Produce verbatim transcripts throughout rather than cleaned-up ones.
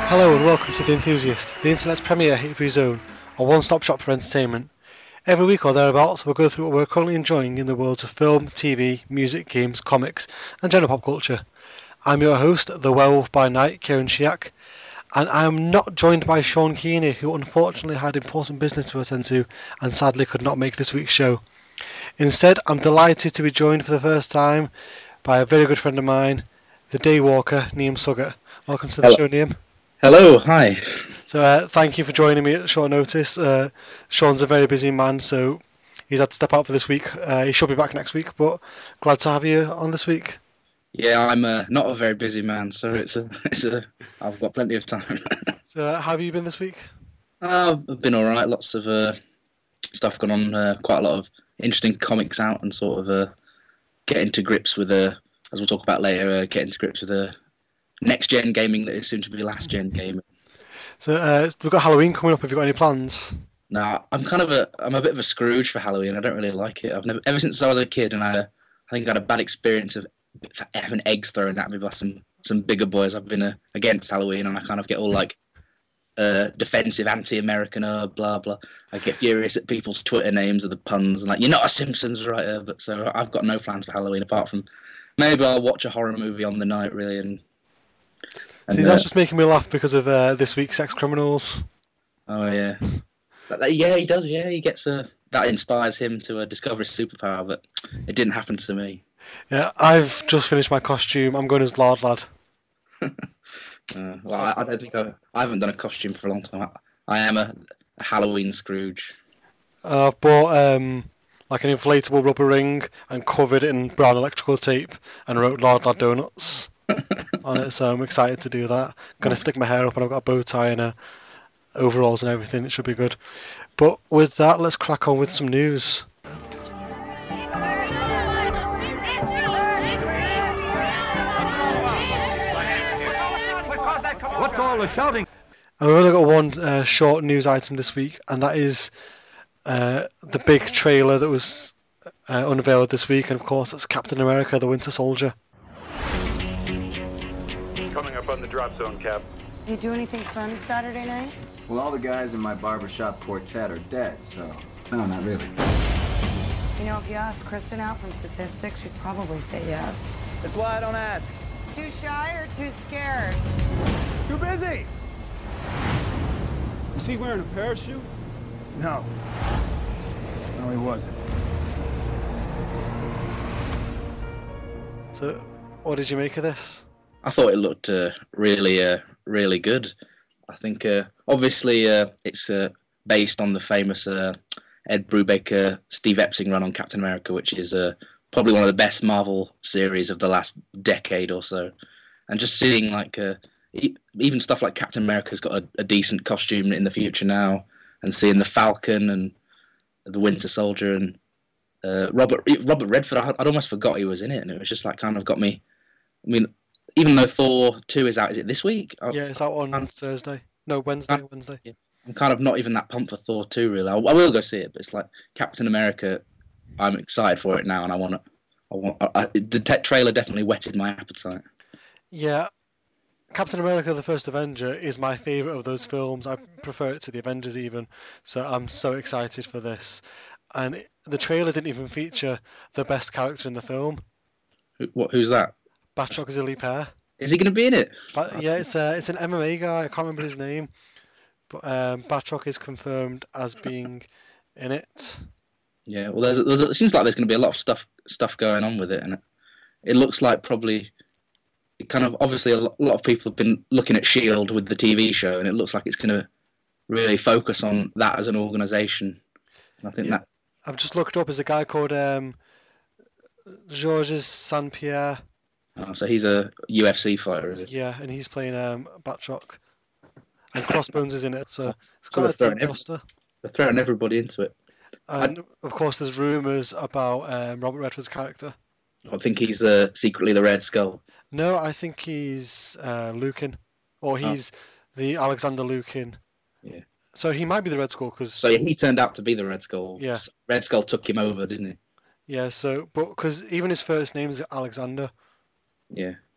Hello and welcome to The Enthusiast, the internet's premier hate-free zone, a one-stop shop for entertainment. Every week or thereabouts, we'll go through what we're currently enjoying in the worlds of film, T V, music, games, comics, and general pop culture. I'm your host, the werewolf by night, Kieran Shiak, and I am not joined by Sean Keeney, who unfortunately had important business to attend to and sadly could not make this week's show. Instead, I'm delighted to be joined for the first time by a very good friend of mine, the Daywalker, Neem Suggett. Welcome to the Hello. show, Neem. Hello, hi. So uh, thank you for joining me at short notice. Uh, Sean's a very busy man, so he's had to step out for this week. Uh, he should be back next week, but glad to have you on this week. Yeah, I'm uh, not a very busy man, so it's a, it's a, I've got plenty of time. So uh, how have you been this week? uh, I've been all right. Lots of uh, stuff going on. Uh, quite a lot of interesting comics out, and sort of uh, getting to grips with uh, as we'll talk about later, uh, getting to grips with the uh, next gen gaming that is soon to be last gen gaming. So uh, we've got Halloween coming up. Have you got any plans? Now, I'm kind of a, I'm a bit of a Scrooge for Halloween. I don't really like it. I've never, ever since I was a kid, and I, I think I had a bad experience of having eggs thrown at me by some, some bigger boys. I've been uh, against Halloween, and I kind of get all like uh, defensive, anti-American, uh, blah blah. I get furious at people's Twitter names or the puns, and like, you're not a Simpsons writer. But so I've got no plans for Halloween apart from maybe I'll watch a horror movie on the night, really, and. And, See, that's uh, just making me laugh because of uh, this week's Sex Criminals. Oh yeah, But, uh, yeah, he does. Yeah, he gets a that inspires him to uh, discover his superpower, but it didn't happen to me. Yeah, I've just finished my costume. I'm going as Lard Lad. uh, well, I, I don't think I, I haven't done a costume for a long time. I, I am a, a Halloween Scrooge. Uh, I've bought um, like an inflatable rubber ring and covered it in brown electrical tape and wrote Lard Lad Donuts on it, so I'm excited to do that. I'm going to stick my hair up and I've got a bow tie and a overalls and everything. It should be good. But with that, let's crack on with some news. What's all the shouting? I've only got one uh, short news item this week, and that is uh, the big trailer that was uh, unveiled this week, and of course that's Captain America: The Winter Soldier. Coming up on the drop zone, Cap. You do anything fun Saturday night? Well, all the guys in my barbershop quartet are dead, so... No, not really. You know, if you ask Kristen out from statistics, she'd probably say yes. That's why I don't ask. Too shy or too scared? Too busy. Was he wearing a parachute? No. No, he wasn't. So, what did you make of this? I thought it looked uh, really, uh, really good. I think, uh, obviously, uh, it's uh, based on the famous uh, Ed Brubaker, Steve Epstein run on Captain America, which is uh, probably one of the best Marvel series of the last decade or so. And just seeing, like, uh, e- even stuff like Captain America's got a, a decent costume in the future now, and seeing the Falcon and the Winter Soldier and uh, Robert Robert Redford, I, I'd almost forgot he was in it, and it was just like kind of got me. I mean, even though Thor two is out, is it this week? Yeah, it's out on I'm, Thursday. No, Wednesday. I'm, Wednesday. Yeah. I'm kind of not even that pumped for Thor two, really. I, I will go see it, but it's like Captain America. I'm excited for it now, and I want to. I want I, I, the te- trailer definitely whetted my appetite. Yeah, Captain America: The First Avenger is my favourite of those films. I prefer it to the Avengers even. So I'm so excited for this. And it, the trailer didn't even feature the best character in the film. Who, what? Who's that? Batroc Zilli Pear. Is he going to be in it? But yeah, it's a, it's an M M A guy. I can't remember his name, but um, Batroc is confirmed as being in it. Yeah. Well, there's, there's it seems like there's going to be a lot of stuff stuff going on with it, and it, it looks like probably it kind of obviously a lot, a lot of people have been looking at Shield with the T V show, and it looks like it's going to really focus on that as an organisation. I think Yeah. that I've just looked up. There's a guy called um, Georges Saint Pierre. oh, so he's a U F C fighter, is he? Yeah, and he's playing um, Batroc. And Crossbones is in it, so it's So got a they're deep throwing roster. They're throwing everybody into it. And of course, there's rumours about um, Robert Redford's character. I think he's uh, secretly the Red Skull. No, I think he's uh, Lukin, or he's the Alexander Lukin. Yeah. So he might be the Red Skull because So he turned out to be the Red Skull. Yeah. Red Skull took him over, didn't he? yeah. So but because even his first name is Alexander. Yeah.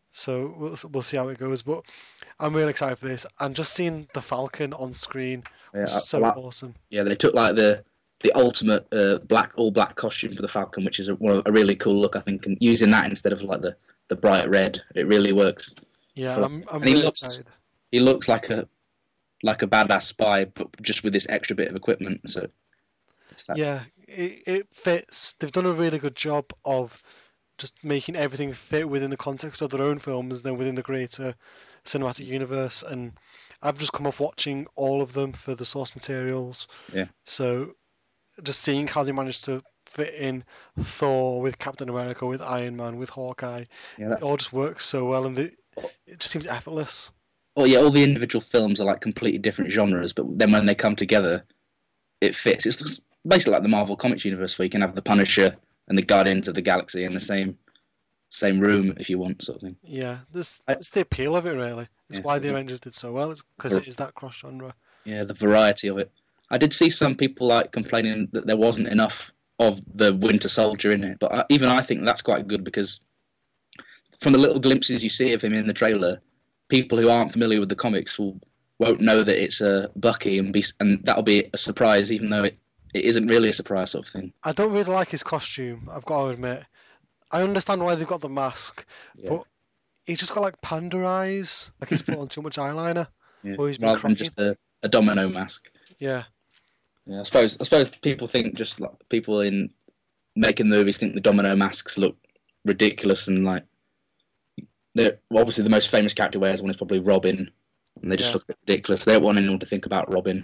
So we'll we'll see how it goes. But I'm really excited for this, and just seeing the Falcon on screen Yeah, was I- so I like- awesome. Yeah, they took like the the ultimate uh, black all black costume for the Falcon, which is a, well, a really cool look, I think, and using that instead of like the, the bright red, it really works. Yeah, For- I'm I'm and he really looks- excited. He looks like a like a badass spy, but just with this extra bit of equipment. So it's that- Yeah, it it fits. They've done a really good job of just making everything fit within the context of their own films, and then within the greater cinematic universe. And I've just come off watching all of them for the source materials. Yeah. So just seeing how they managed to fit in Thor with Captain America, with Iron Man, with Hawkeye, yeah, it that, all just works so well, and they, it just seems effortless. oh yeah, all the individual films are like completely different genres, but then when they come together, it fits. It's basically like the Marvel Comics universe, where you can have the Punisher and the Guardians of the Galaxy in the same same room if you want, sort of thing. Yeah, this I- it's the appeal of it, really. It's Yeah. why the Avengers did so well. It's because it is that cross genre. Yeah, the variety of it. I did see some people like complaining that there wasn't enough of the Winter Soldier in it, but I, even I think that's quite good because from the little glimpses you see of him in the trailer, people who aren't familiar with the comics will won't know that it's a uh, Bucky, and be and that'll be a surprise, even though it, it isn't really a surprise sort of thing. I don't really like his costume, I've got to admit. I understand why they've got the mask, Yeah. but he's just got like panda eyes. Like he's put on too much eyeliner. Yeah. Or he's been Rather than cracking. just a, a domino mask. Yeah. Yeah, I suppose I suppose people think just like people in making movies think the domino masks look ridiculous and like they're well, obviously the most famous character wears one is probably Robin, and they just Yeah. look a bit ridiculous. They don't want anyone to think about Robin.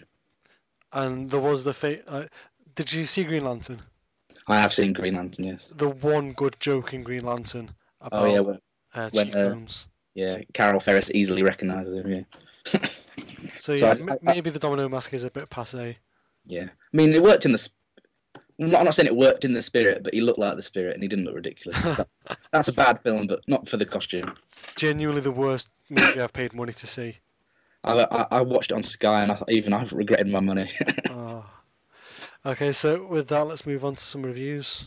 And there was the fa- uh, did you see Green Lantern? I have seen Green Lantern, yes. The one good joke in Green Lantern about Oh yeah, when, uh, when, uh, cheekbones. yeah. Carol Ferris easily recognises him. Yeah, So so yeah, I- m- I- maybe the domino mask is a bit passé. yeah. I mean, it worked in the. Sp- I'm not, I'm not saying it worked in the spirit, but he looked like the spirit, and he didn't look ridiculous. That- that's a bad film, but not for the costume. It's genuinely the worst movie I've paid money to see. I, I, I watched it on Sky, and I, even I've regretted my money. Oh. Okay, so with that, let's move on to some reviews.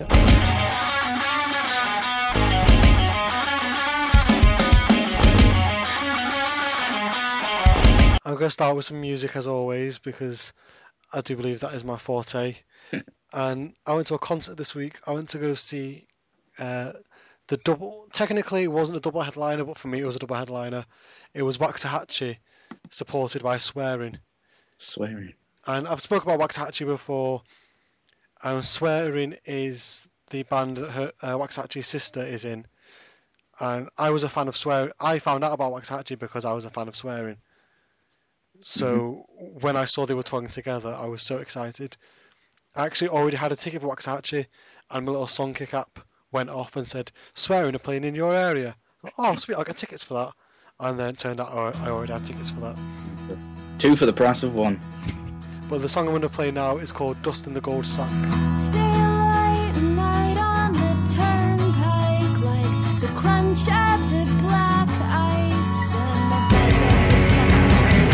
I'm going to start with some music as always because I do believe that is my forte. And I went to a concert this week. I went to go see uh, the double. Technically, it wasn't a double headliner, but for me, it was a double headliner. It was Waxahachie, supported by Swearing. Swearing. And I've spoken about Waxahachie before. And Swearing is the band that her, uh, Waxahachie's sister is in. And I was a fan of Swearing. I found out about Waxahachie because I was a fan of Swearing. So when I saw they were talking together, I was so excited. I actually already had a ticket for Waxahachie, and my little Songkick app went off and said, Swearing are playing in your area. Oh, sweet, I'll get tickets for that. And then it turned out I already had tickets for that. So, two for the price of one. But the song I'm going to play now is called Dust in the Gold Sack. Stay late at night on the turnpike, like the crunch of the black ice and the buzz of the sound.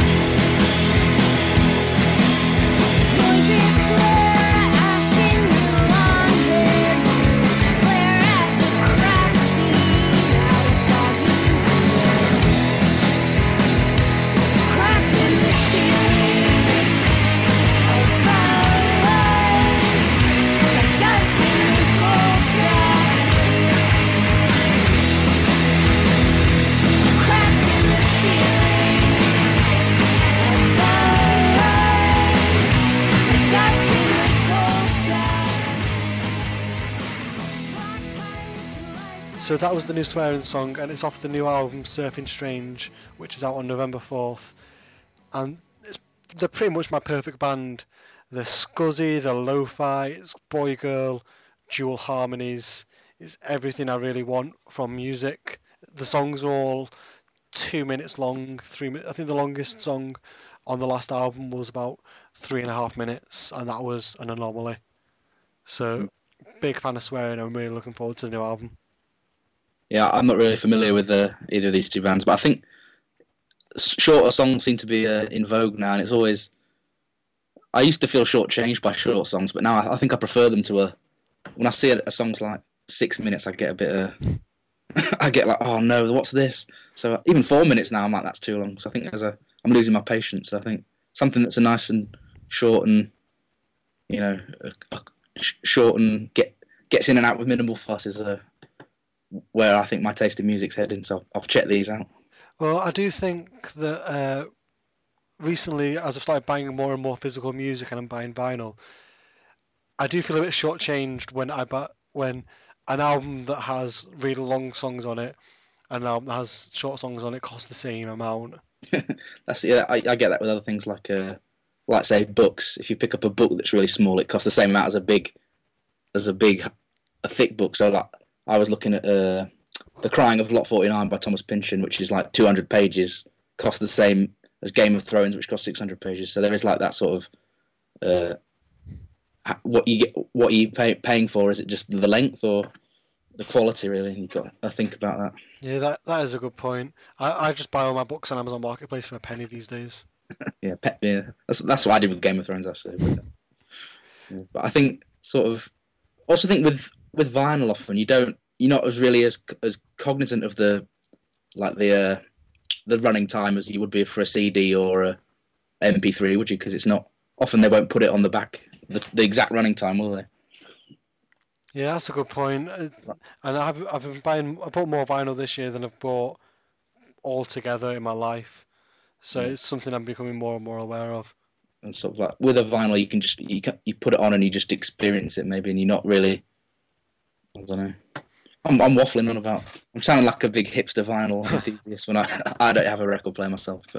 Noisy flare, ash in the laundry, glare at the crack scene out of foggy blue. Cracks in the ceiling above us, like dust in a cold sack. Cracks in the ceiling above us, like dust in a cold sack. So that was the new Swearing song, and it's off the new album Surfing Strange, which is out on November fourth. And it's, they're pretty much my perfect band. They're scuzzy, they're lo-fi, it's boy girl, dual harmonies, it's everything I really want from music. The songs are all two minutes long, three minutes. I think the longest song on the last album was about three and a half minutes, and that was an anomaly. So, big fan of Swearing. I'm really looking forward to the new album. Yeah, I'm not really familiar with uh, either of these two bands, but I think s- shorter songs seem to be uh, in vogue now, and it's always. I used to feel shortchanged by short songs, but now I, I think I prefer them to a. When I see a, a song's like six minutes, I get a bit uh, I get like, oh no, what's this? So even four minutes now, I'm like, that's too long. So I think as a, I'm losing my patience. I think something that's a nice and short and, you know, a, a short and get gets in and out with minimal fuss is uh, where I think my taste in music's heading. So I'll check these out. Well, I do think that uh, recently, as I've started buying more and more physical music and I'm buying vinyl, I do feel a bit shortchanged when I buy when an album that has really long songs on it and an album that has short songs on it costs the same amount. That's yeah, I, I get that with other things like uh, like say books. If you pick up a book that's really small, it costs the same amount as a big as a big a thick book. So like I was looking at uh, The Crying of Lot forty-nine by Thomas Pynchon, which is like two hundred pages, costs the same as Game of Thrones, which costs six hundred pages. So there is like that sort of uh, what you get, what are you pay, paying for? Is it just the length or the quality? Really, you've got to think about that. Yeah, that that is a good point. I, I just buy all my books on Amazon Marketplace for a penny these days. yeah, pe- yeah, that's that's what I did with Game of Thrones actually. But, yeah. But I think sort of also think with with vinyl often you don't you're not as really as as cognizant of the like the uh, the running time as you would be for a C D or a M P three, would you? Because it's not often they won't put it on the back the, the exact running time, will they? Yeah, that's a good point. And I've I've been buying I bought more vinyl this year than I've bought altogether in my life. So Yeah. it's something I'm becoming more and more aware of. And sort of like with a vinyl, you can just you can, you put it on and you just experience it maybe, and you're not really. I don't know. I'm I'm waffling on about. I'm sounding like a big hipster vinyl enthusiast when I I don't have a record player myself, but.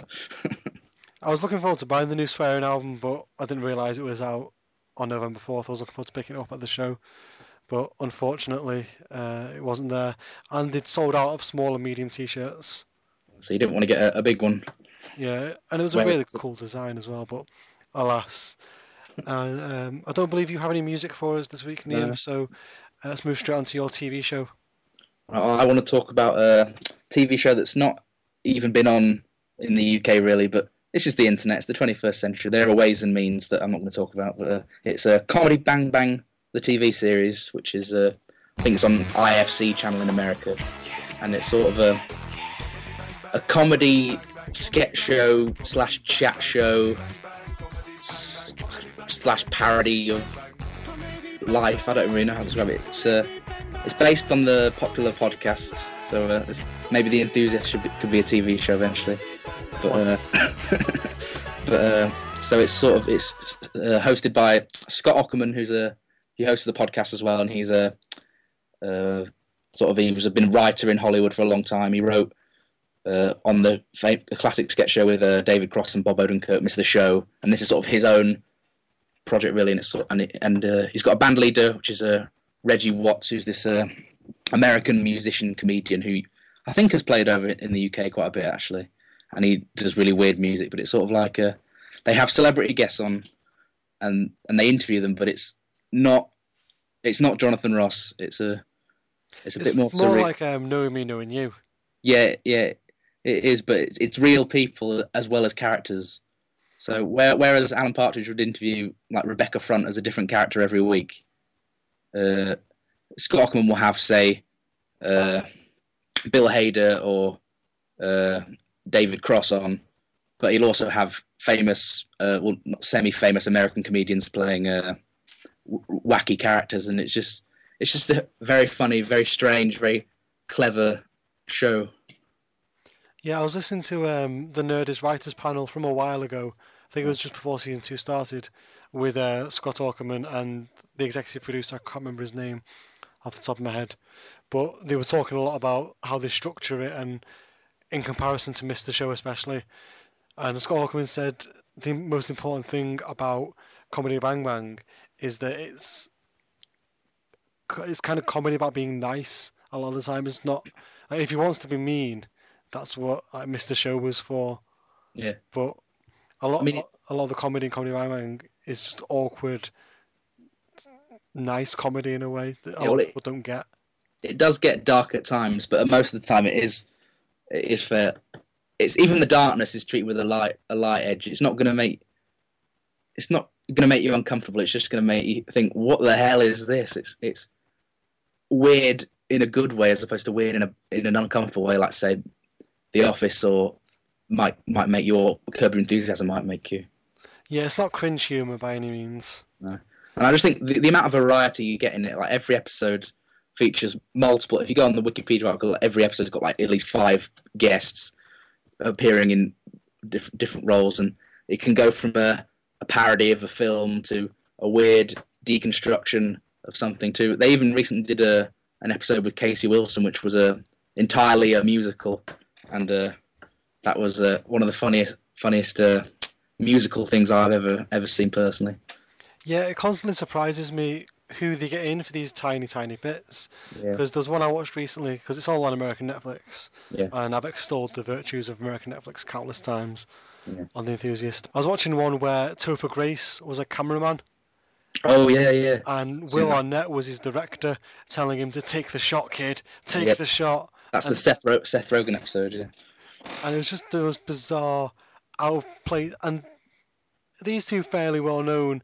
I was looking forward to buying the new Swearing album, but I didn't realise it was out on November fourth. I was looking forward to picking it up at the show, but unfortunately, uh, it wasn't there. And it sold out of small and medium T-shirts. So you didn't want to get a, a big one. Yeah, and it was a Where really is it? cool design as well, but alas. And um, I don't believe you have any music for us this week, Liam, No. so uh, let's move straight on to your T V show. I, I want to talk about a T V show that's not even been on in the U K really, but this is the internet. It's the twenty-first century. There are ways and means that I'm not going to talk about, but uh, it's a Comedy Bang Bang, the T V series, which is uh, I think it's on I F C channel in America, and it's sort of a a comedy sketch show slash chat show s- slash parody of life. I don't really know how to describe it. It's uh, it's based on the popular podcast, so uh, it's, maybe The Enthusiast should be, could be a T V show eventually. But uh, but uh, so it's sort of it's uh, hosted by Scott Aukerman, who's a he hosts the podcast as well, and he's a uh, sort of he was been a writer in Hollywood for a long time. He wrote uh, on the, fam- the classic sketch show with uh, David Cross and Bob Odenkirk, Mister the Show, and this is sort of his own project really, and it's sort and it, and uh, he's got a band leader which is uh, Reggie Watts, who's this uh, American musician comedian who I think has played over in the U K quite a bit actually. And he does really weird music, but it's sort of like a, they have celebrity guests on, and and they interview them, but it's not it's not Jonathan Ross. It's a it's a It's bit more more surreal. like um, Knowing Me, Knowing You. Yeah, yeah, it is, but it's, it's real people as well as characters. So where, whereas Alan Partridge would interview like Rebecca Front as a different character every week, uh, Scott Aukerman will have say uh, Bill Hader or uh, David Cross on, but he'll also have famous, uh, well, not semi-famous American comedians playing uh, w- wacky characters, and it's just, it's just a very funny, very strange, very clever show. Yeah, I was listening to um, the Nerdist Writers panel from a while ago. I think it was just before season two started, with uh, Scott Aukerman and the executive producer. I can't remember his name off the top of my head, but they were talking a lot about how they structure it and in comparison to Mister Show especially. And Scott Aukerman said the most important thing about Comedy Bang Bang is that it's it's kind of comedy about being nice a lot of the time. It's not like, if he wants to be mean, that's what like, Mister Show was for. Yeah. But a lot, I mean, it- a lot of the comedy in Comedy Bang Bang is just awkward, nice comedy in a way that a Yeah, lot well, of it- people don't get. It does get dark at times, but most of the time it is it is fair. It's even the darkness is treated with a light a light edge. It's not going to make it's not going to make you uncomfortable. It's just going to make you think, what the hell is this? It's it's weird in a good way as opposed to weird in a in an uncomfortable way, like say The Office or might might make you, or Curb Your Enthusiasm might make you. Yeah, it's not cringe humour by any means. No. And I just think the, the amount of variety you get in it, like every episode features multiple. If you go on the Wikipedia article, every episode's got like at least five guests appearing in diff- different roles, and it can go from a, a parody of a film to a weird deconstruction of something to. They even recently did a an episode with Casey Wilson, which was a entirely a musical, and uh, that was uh, one of the funniest funniest uh, musical things I've ever ever seen personally. Yeah, it constantly surprises me who they get in for these tiny, tiny bits. Yeah. Because there's one I watched recently, because it's all on American Netflix, Yeah. and I've extolled the virtues of American Netflix countless times Yeah. on The Enthusiast. I was watching one where Topher Grace was a cameraman, Oh yeah, yeah. and Seen Will that. Arnett was his director, telling him to take the shot, kid, take Yep. the shot. That's the And- Seth Ro- Seth Rogen episode. Yeah. And it was just the most bizarre, out of place. And these two fairly well-known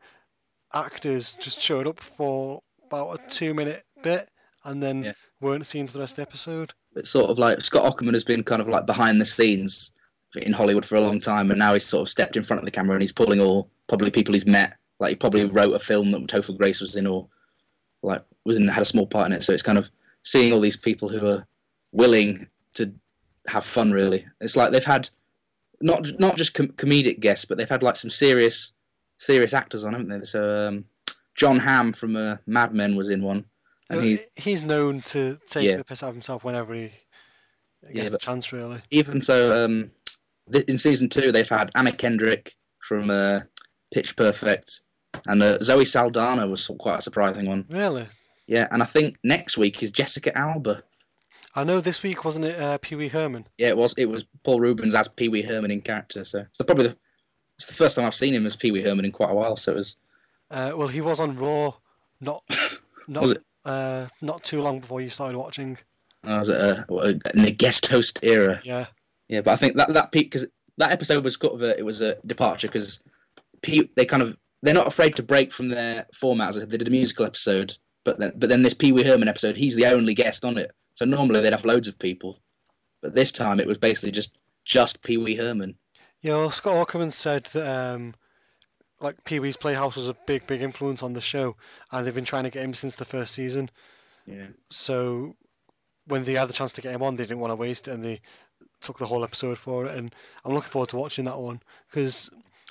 actors just showed up for about a two-minute bit, and then Yeah. weren't seen for the rest of the episode. It's sort of like Scott Aukerman has been kind of like behind the scenes in Hollywood for a long time, and now he's sort of stepped in front of the camera and he's pulling all probably people he's met. Like he probably wrote a film that Topher Grace was in, or like was in, had a small part in it. So it's kind of seeing all these people who are willing to have fun. Really, it's like they've had not not just com- comedic guests, but they've had like some serious serious actors on, haven't they? So um, John Hamm from uh, Mad Men was in one, and Uh, he's he's known to take Yeah. the piss out of himself whenever he gets Yeah, the but- chance, really. even so. Um, th- in season two, they've had Anna Kendrick from uh, Pitch Perfect, and uh, Zoe Saldana was quite a surprising one. Really? Yeah, and I think next week is Jessica Alba. I know this week, wasn't it, uh, Pee Wee Herman? Yeah, it was. It was Paul Rubens as Pee Wee Herman in character. So it's the, probably the, it's the first time I've seen him as Pee Wee Herman in quite a while. So it was. Uh, well, he was on Raw not Was not it? uh, not too long before you started watching. I was at a, in the guest host era. Yeah. Yeah, but I think that that peak because that episode was sort of a, it was a departure because they kind of they're not afraid to break from their format. As I said, they did a musical episode, but then but then this Pee Wee Herman episode, he's the only guest on it. So normally they'd have loads of people, but this time it was basically just just Pee Wee Herman. Yeah, well, Scott Aukerman said that um, like Pee Wee's Playhouse was a big, big influence on the show, and they've been trying to get him since the first season. Yeah. So when they had the chance to get him on, they didn't want to waste it, and they took the whole episode for it. And I'm looking forward to watching that one because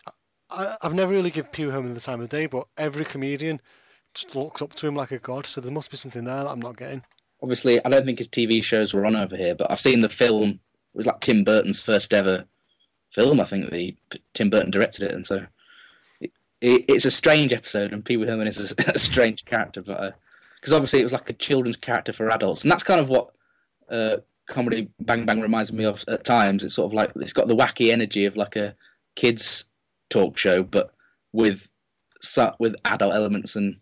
I, I've never really given Pee Wee Herman the time of day, but every comedian just looks up to him like a god. So there must be something there that I'm not getting. Obviously, I don't think his T V shows were on over here, but I've seen the film. It was like Tim Burton's first ever film. I think the Tim Burton directed it, and so it, it, it's a strange episode. And Pee Wee Herman is a, a strange character, but because uh, obviously it was like a children's character for adults, and that's kind of what uh, comedy Bang Bang reminds me of at times. It's sort of like it's got the wacky energy of like a kids talk show, but with with adult elements and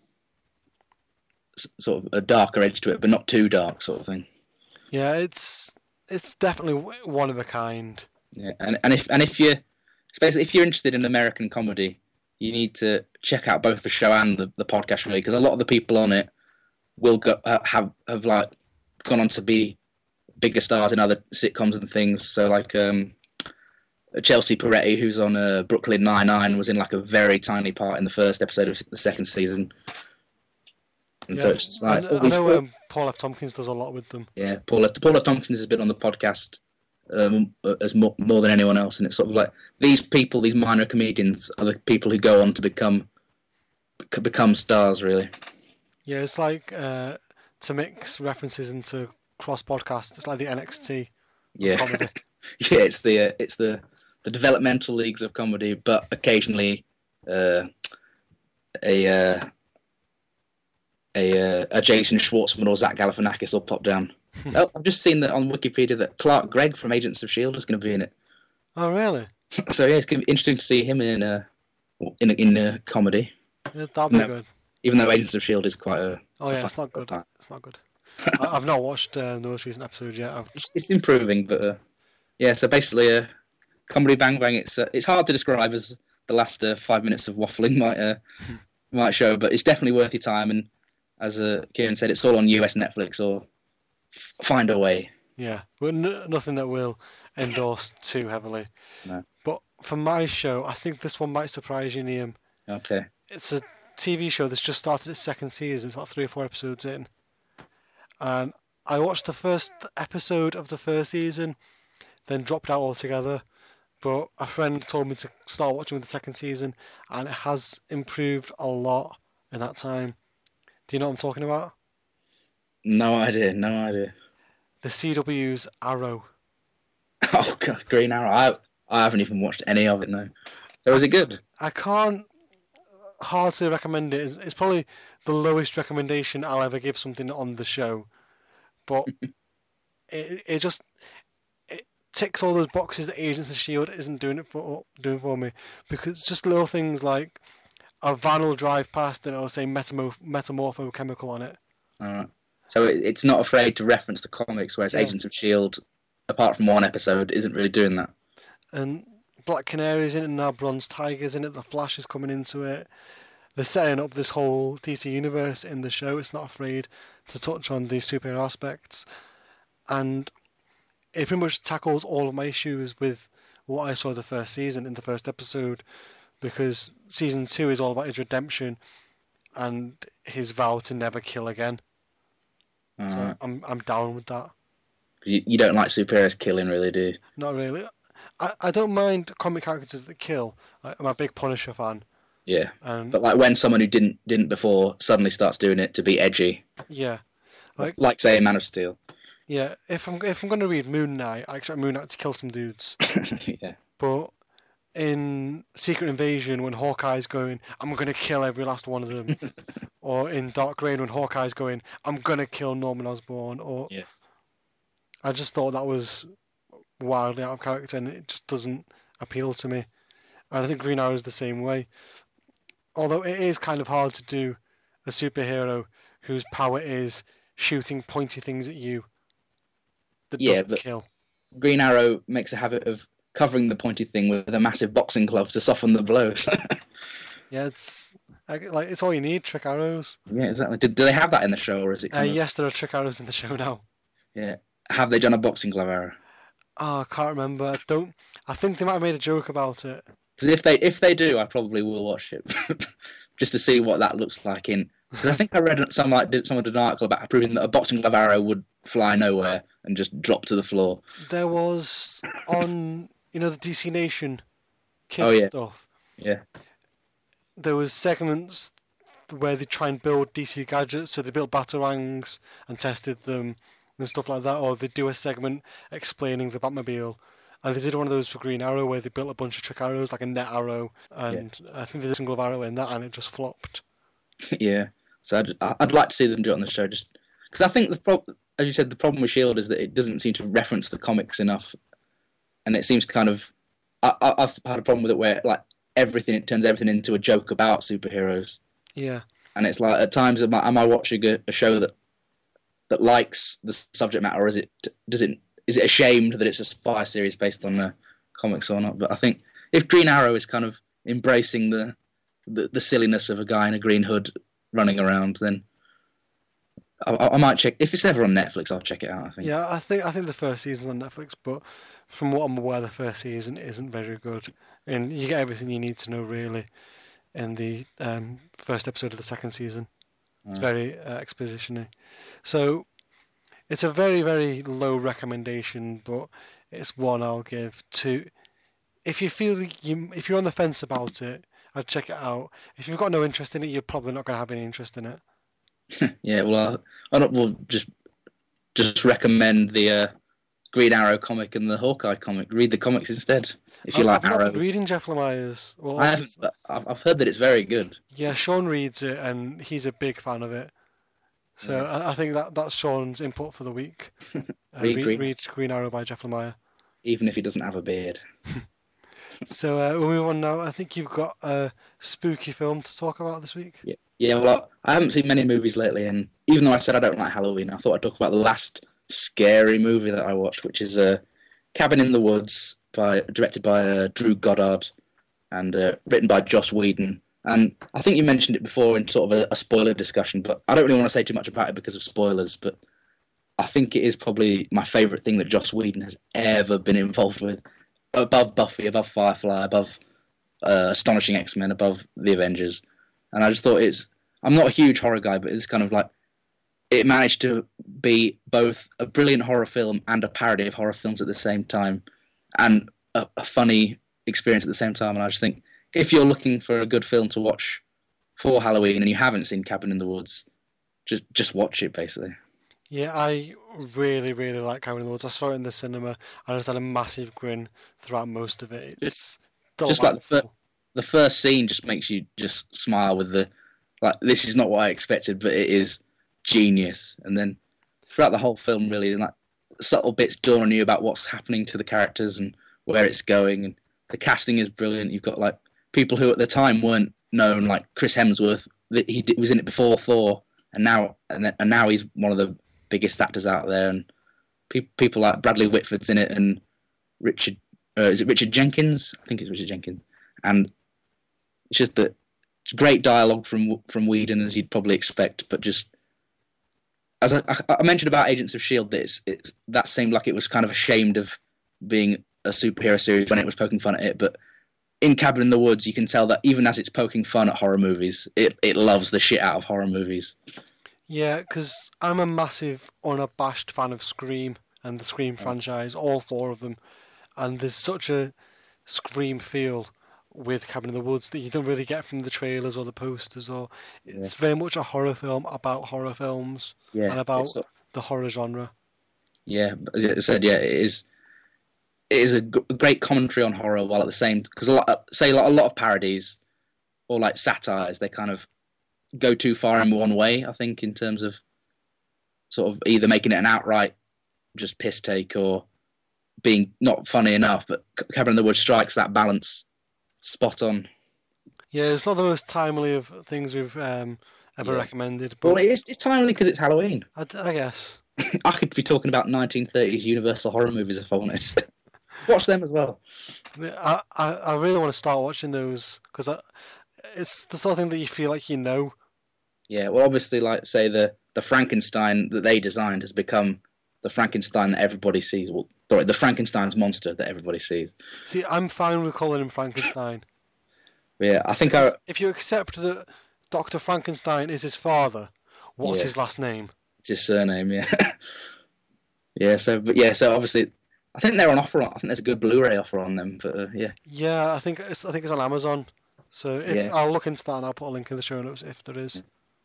sort of a darker edge to it, but not too dark, sort of thing. Yeah, it's it's definitely one of a kind. Yeah, and and if and if you, especially if you're interested in American comedy, you need to check out both the show and the, the podcast really, because a lot of the people on it will go uh, have have like gone on to be bigger stars in other sitcoms and things. So like um, Chelsea Peretti, who's on uh, Brooklyn Nine-Nine, was in like a very tiny part in the first episode of the second season. And Yeah, so it's just like I, all I these- know um, Paul F. Tompkins does a lot with them. Yeah, Paul F. Paul F. Tompkins has been on the podcast um, as more, more than anyone else, and it's sort of like these people, these minor comedians, are the people who go on to become become stars, really. Yeah, it's like uh, to mix references into cross podcasts. It's like the N X T Yeah, comedy. yeah, it's the uh, it's the the developmental leagues of comedy, but occasionally uh, a. Uh, A, uh, a Jason Schwartzman or Zach Galifianakis will pop down. Oh, I've just seen that on Wikipedia that Clark Gregg from Agents of S H I E L D is going to be in it. Oh, really? So yeah, it's going to be interesting to see him in a in a, in a comedy. Yeah, that'll be No. good. Even though Agents of S H I E L D is quite a, Oh a yeah, fast it's not good. time. It's not good. I, I've not watched uh, the most recent episode yet. I've, It's, it's improving, but uh, yeah. So basically, uh, comedy Bang Bang. It's uh, it's hard to describe as the last uh, five minutes of waffling might uh, might show, but it's definitely worth your time. And as uh, Kieran said, it's all on U S Netflix or find a way. Yeah, but n- nothing that will endorse too heavily. No. But for my show, I think this one might surprise you, Liam. Okay. It's a T V show that's just started its second season. It's about three or four episodes in. And I watched the first episode of the first season, then dropped out altogether. But a friend told me to start watching the second season, and it has improved a lot in that time. Do you know what I'm talking about? No idea. No idea. The C W's Arrow. Oh God, Green Arrow. I I haven't even watched any of it. No. So is it good? I can't hardly recommend it. It's, it's probably the lowest recommendation I'll ever give something on the show, but it it just it ticks all those boxes that Agents of Shield isn't doing it for doing for me, because it's just little things like a van will drive past and it'll say metamorph metamorphochemical on it. All right. So it, it's not afraid to reference the comics, whereas Yeah. Agents of Shield, apart from one episode, isn't really doing that. And Black Canary's in it now, Bronze Tiger's in it, the Flash is coming into it. They're setting up this whole D C universe in the show. It's not afraid to touch on these superhero aspects. And it pretty much tackles all of my issues with what I saw the first season in the first episode, because season two is all about his redemption and his vow to never kill again. All So right. I'm I'm down with that. You, you don't like superheroes killing, really, do you? Not really. I, I don't mind comic characters that kill. I, I'm a big Punisher fan. Yeah. And But like when someone who didn't didn't before suddenly starts doing it to be edgy, yeah, like like say Man of Steel. yeah. If I'm if I'm going to read Moon Knight, I expect Moon Knight to kill some dudes. Yeah. But in Secret Invasion, when Hawkeye's going, I'm going to kill every last one of them. Or in Dark Reign, when Hawkeye's going, I'm going to kill Norman Osborn. Or Yeah. I just thought that was wildly out of character, and it just doesn't appeal to me. And I think Green Arrow is the same way. Although it is kind of hard to do a superhero whose power is shooting pointy things at you that Yeah, doesn't but- kill. Green Arrow makes a habit of covering the pointy thing with a massive boxing glove to soften the blows. Yeah, it's like like, it's all you need, trick arrows. Yeah, exactly. Did, do they have that in the show, or is it? Uh, Kind of, yes, there are trick arrows in the show now. Yeah. Have they done a boxing glove arrow? Oh, I can't remember. I don't. I think they might have made a joke about it. Because if they if they do, I probably will watch it just to see what that looks like. In because I think I read some like did someone did an article about proving that a boxing glove arrow would fly nowhere and just drop to the floor. There was on you know the D C Nation kids Oh, yeah. stuff. Yeah. There was segments where they try and build D C gadgets. So they built batarangs and tested them and stuff like that. Or they do a segment explaining the Batmobile. And they did one of those for Green Arrow where they built a bunch of trick arrows, like a net arrow, and I think they did a single arrow in that, and it just flopped. Yeah. So I'd I'd like to see them do it on the show, just because I think the problem, as you said, the problem with Shield is that it doesn't seem to reference the comics enough, and it seems kind of I, I- I've had a problem with it where like everything it turns everything into a joke about superheroes. Yeah. And it's like at times, am I, am I watching a, a show that that likes the subject matter, or is it does it is it ashamed that it's a spy series based on the comics or not? But I think if Green Arrow is kind of embracing the the, the silliness of a guy in a green hood running around, then I, I might check. If it's ever on Netflix, I'll check it out. I think. Yeah, I think I think the first season's on Netflix, but from what I'm aware, the first season isn't very good, and you get everything you need to know really in the um, first episode of the second season. It's Right. very uh, exposition-y. So it's a very very low recommendation, but it's one I'll give to. If you feel you if you're on the fence about it, I'd check it out. If you've got no interest in it, you're probably not going to have any interest in it. Yeah. Well, I, I don't. Well, just just recommend the uh, Green Arrow comic and the Hawkeye comic. Read the comics instead if you I've, like I've not Arrow. been reading Jeff Lemire's. Well, I haven't, but I've I've heard that it's very good. Yeah, Sean reads it, and he's a big fan of it. So Yeah. I, I think that that's Sean's input for the week. Uh, Read read, Green- read Green Arrow by Jeff Lemire. Even if he doesn't have a beard. So uh, we'll move on now. I think you've got a spooky film to talk about this week. Yeah, yeah. Well, I haven't seen many movies lately, and even though I said I don't like Halloween, I thought I'd talk about the last scary movie that I watched, which is uh, Cabin in the Woods, by directed by uh, Drew Goddard and uh, written by Joss Whedon. And I think you mentioned it before in sort of a, a spoiler discussion, but I don't really want to say too much about it because of spoilers. But I think it is probably my favourite thing that Joss Whedon has ever been involved with, above Buffy, above Firefly, above uh, Astonishing X-Men, above the Avengers. And I just thought it's. I'm not a huge horror guy, but it's kind of like it managed to be both a brilliant horror film and a parody of horror films at the same time, and a, a funny experience at the same time. And I just think if you're looking for a good film to watch for Halloween and you haven't seen Cabin in the Woods, just just watch it, basically. Yeah, I really, really like Cabin in the Woods. I saw it in the cinema, and I just had a massive grin throughout most of it. It's Just like the, delightful. fir- the first scene just makes you just smile with the, like, this is not what I expected, but it is genius. And then throughout the whole film, really, like, subtle bits dawn on you about what's happening to the characters and where it's going. And the casting is brilliant. You've got, like, people who at the time weren't known, like Chris Hemsworth. He did, was in it before Thor, and now and, then, and now he's one of the biggest actors out there. And pe- people like Bradley Whitford's in it, and Richard, uh, is it Richard Jenkins? I think it's Richard Jenkins. And it's just that it's great dialogue from from Whedon, as you'd probably expect, but just as I, I mentioned about Agents of S H I E L D, that it's, it's, that seemed like it was kind of ashamed of being a superhero series when it was poking fun at it, but in Cabin in the Woods, you can tell that even as it's poking fun at horror movies, it, it loves the shit out of horror movies. Yeah, because I'm a massive, unabashed fan of Scream and the Scream franchise, all four of them. And there's such a Scream feel with Cabin in the Woods that you don't really get from the trailers or the posters. Or It's Yeah. very much a horror film about horror films Yeah, and about it's a- the horror genre. Yeah, as I said, yeah, it is. It is a g- great commentary on horror, while at the same, because a lot, say like a lot of parodies or like satires, they kind of go too far in one way. I think in terms of sort of either making it an outright just piss take or being not funny enough. But Cabin in the Woods strikes that balance spot on. Yeah, it's not the most timely of things we've um, ever Yeah. recommended, Well, but it's it's timely because it's Halloween. I, I guess. I could be talking about nineteen thirties Universal horror movies if I wanted. Watch them as well. I, I, I really want to start watching those because it's the sort of thing that you feel like you know. Yeah, well, obviously, like say the the Frankenstein that they designed has become the Frankenstein that everybody sees. Well, sorry, the Frankenstein's monster that everybody sees. See, I'm fine with calling him Frankenstein. Yeah, I think I, If you accept that Doctor Frankenstein is his father, what's Yeah. his last name? it's his surname. Yeah, yeah. So, but yeah, so obviously, I think they're on offer. I think there's a good Blu-ray offer on them. But uh, yeah, Yeah, I think it's I think it's on Amazon. So if, Yeah. I'll look into that and I'll put a link in the show notes if there is.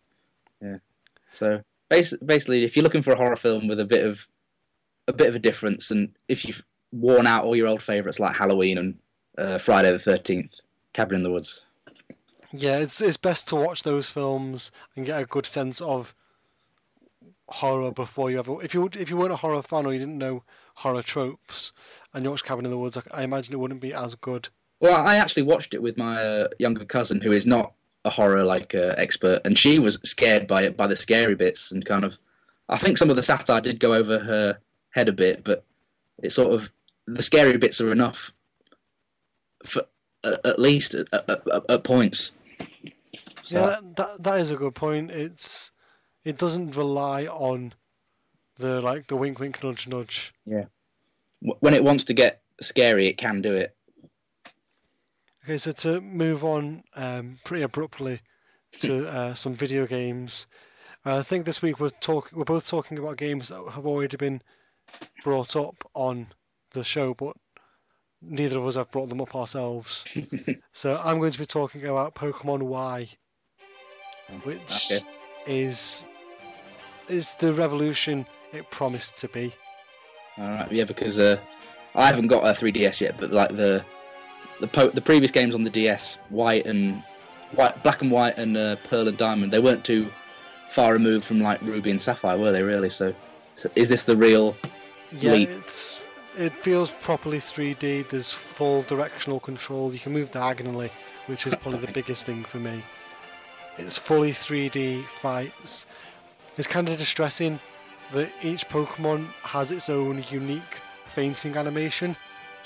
so bas- basically, if you're looking for a horror film with a bit of a bit of a difference, and if you've worn out all your old favourites like Halloween and uh, Friday the thirteenth, Cabin in the Woods. Yeah, it's it's best to watch those films and get a good sense of horror before you ever. If you if you weren't a horror fan or you didn't know horror tropes and you watched Cabin in the Woods, I, I imagine it wouldn't be as good. Well, I actually watched it with my uh, younger cousin, who is not a horror like uh, expert, and she was scared by it, by the scary bits, and kind of. I think some of the satire did go over her head a bit, but it sort of the scary bits are enough for uh, at least at, at, at, at points. So, Yeah, that, that that is a good point. It's it doesn't rely on the like the wink wink nudge nudge. w- when it wants to get scary, it can do it. Okay, so to move on um, pretty abruptly to uh, some video games, uh, I think this week we're talk we're both talking about games that have already been brought up on the show, but neither of us have brought them up ourselves. So I'm going to be talking about Pokemon Y, which Okay. is is the revolution it promised to be. All right, yeah, because uh, I haven't got a three D S yet, but like the the po- the previous games on the D S, white and white, black and white, and uh, pearl and diamond, they weren't too far removed from like ruby and sapphire, were they? Really? So, so is this the real? Yeah, Leap. it's it feels properly three D. There's full directional control. You can move diagonally, which is probably the biggest thing for me. It's fully three D fights. It's kind of distressing that each Pokemon has its own unique fainting animation.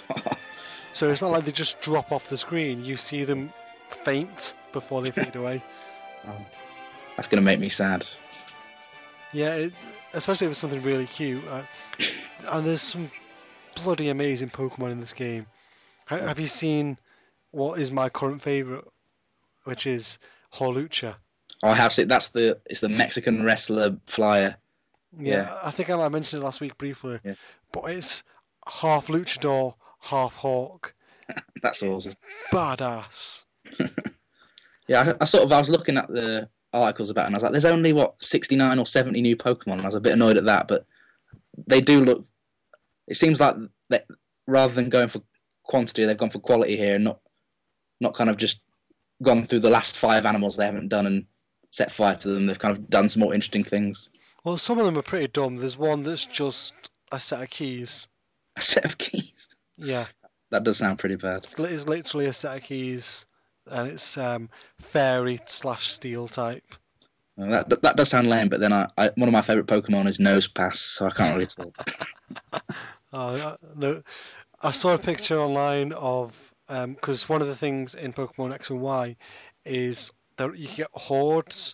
So it's not like they just drop off the screen. You see them faint before they fade away. That's gonna make me sad. Yeah, it, especially if it's something really cute. Uh, and there's some bloody amazing Pokemon in this game. Ha- have you seen what is my current favourite, which is Hawlucha? Oh, I have seen that's the it's the Mexican wrestler flyer. Yeah, Yeah. I think I might have mentioned it last week briefly. Yeah. But it's half Luchador, half Hawk. That's awesome. Badass. Yeah, I, I sort of I was looking at the articles about it and I was like, there's only what sixty-nine or seventy new Pokemon. And I was a bit annoyed at that, but they do look. It seems like that rather than going for quantity, they've gone for quality here, and not not kind of just gone through the last five animals they haven't done and set fire to them. They've kind of done some more interesting things. Well, some of them are pretty dumb. There's one that's just a set of keys. A set of keys. Yeah. That does sound pretty bad. It's, li- it's literally a set of keys, and it's um, fairy slash steel type. Uh, that, that that does sound lame, but then I, I one of my favourite Pokemon is Nosepass, so I can't really talk. Oh, uh, no. I saw a picture online of because um, one of the things in Pokemon X and Y is that you get hordes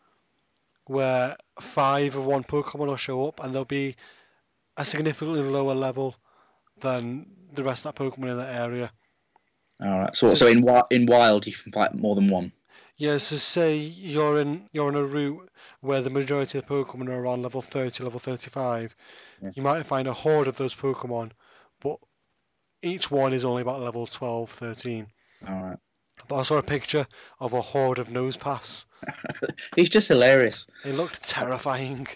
where five of one Pokemon will show up, and they'll be a significantly lower level than the rest of that Pokemon in that area. All right. So So- so in wi- in wild you can fight more than one. Yeah, so say you're in you're on a route where the majority of the Pokemon are around level thirty, level thirty-five. Yeah. You might find a horde of those Pokemon, but each one is only about level twelve, thirteen. All right. But I saw a picture of a horde of Nosepass. He's just hilarious. It looked terrifying.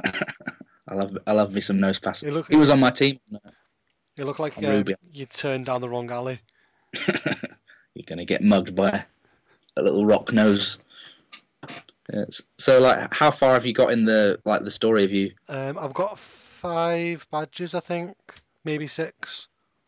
I love I love me some Nosepass. It looked- He was on my team. It looked like I'm uh, Ruby. you'd turned down the wrong alley. You're gonna get mugged by a little rock nose. Yes. So, like, how far have you got in the like the story? Have you? Um, I've got five badges, I think, maybe six.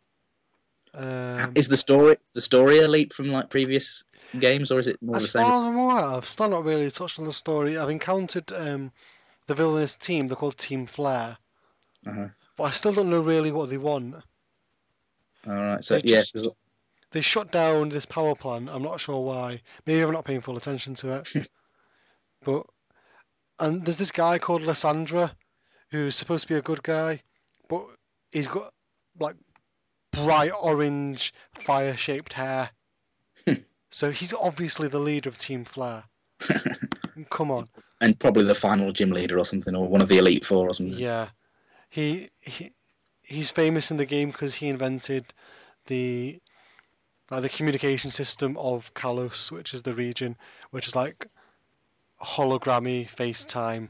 Um, Is the story is the story a leap from like previous games, or is it more As the same? far as I'm aware, I've still not really touched on the story. I've encountered um, the villainous team. They're called Team Flare, Uh-huh. but I still don't know really what they want. All right. So They yeah, just- 'cause- They shut down this power plant. I'm not sure why. Maybe I'm not paying full attention to it. But and there's this guy called Lysandra, who's supposed to be a good guy, but he's got like bright orange fire-shaped hair. So he's obviously the leader of Team Flare. Come on. and probably the final gym leader or something, or one of the elite four or something. Yeah, he he he's famous in the game because he invented the like the communication system of Kalos, which is the region, which is like hologrammy FaceTime.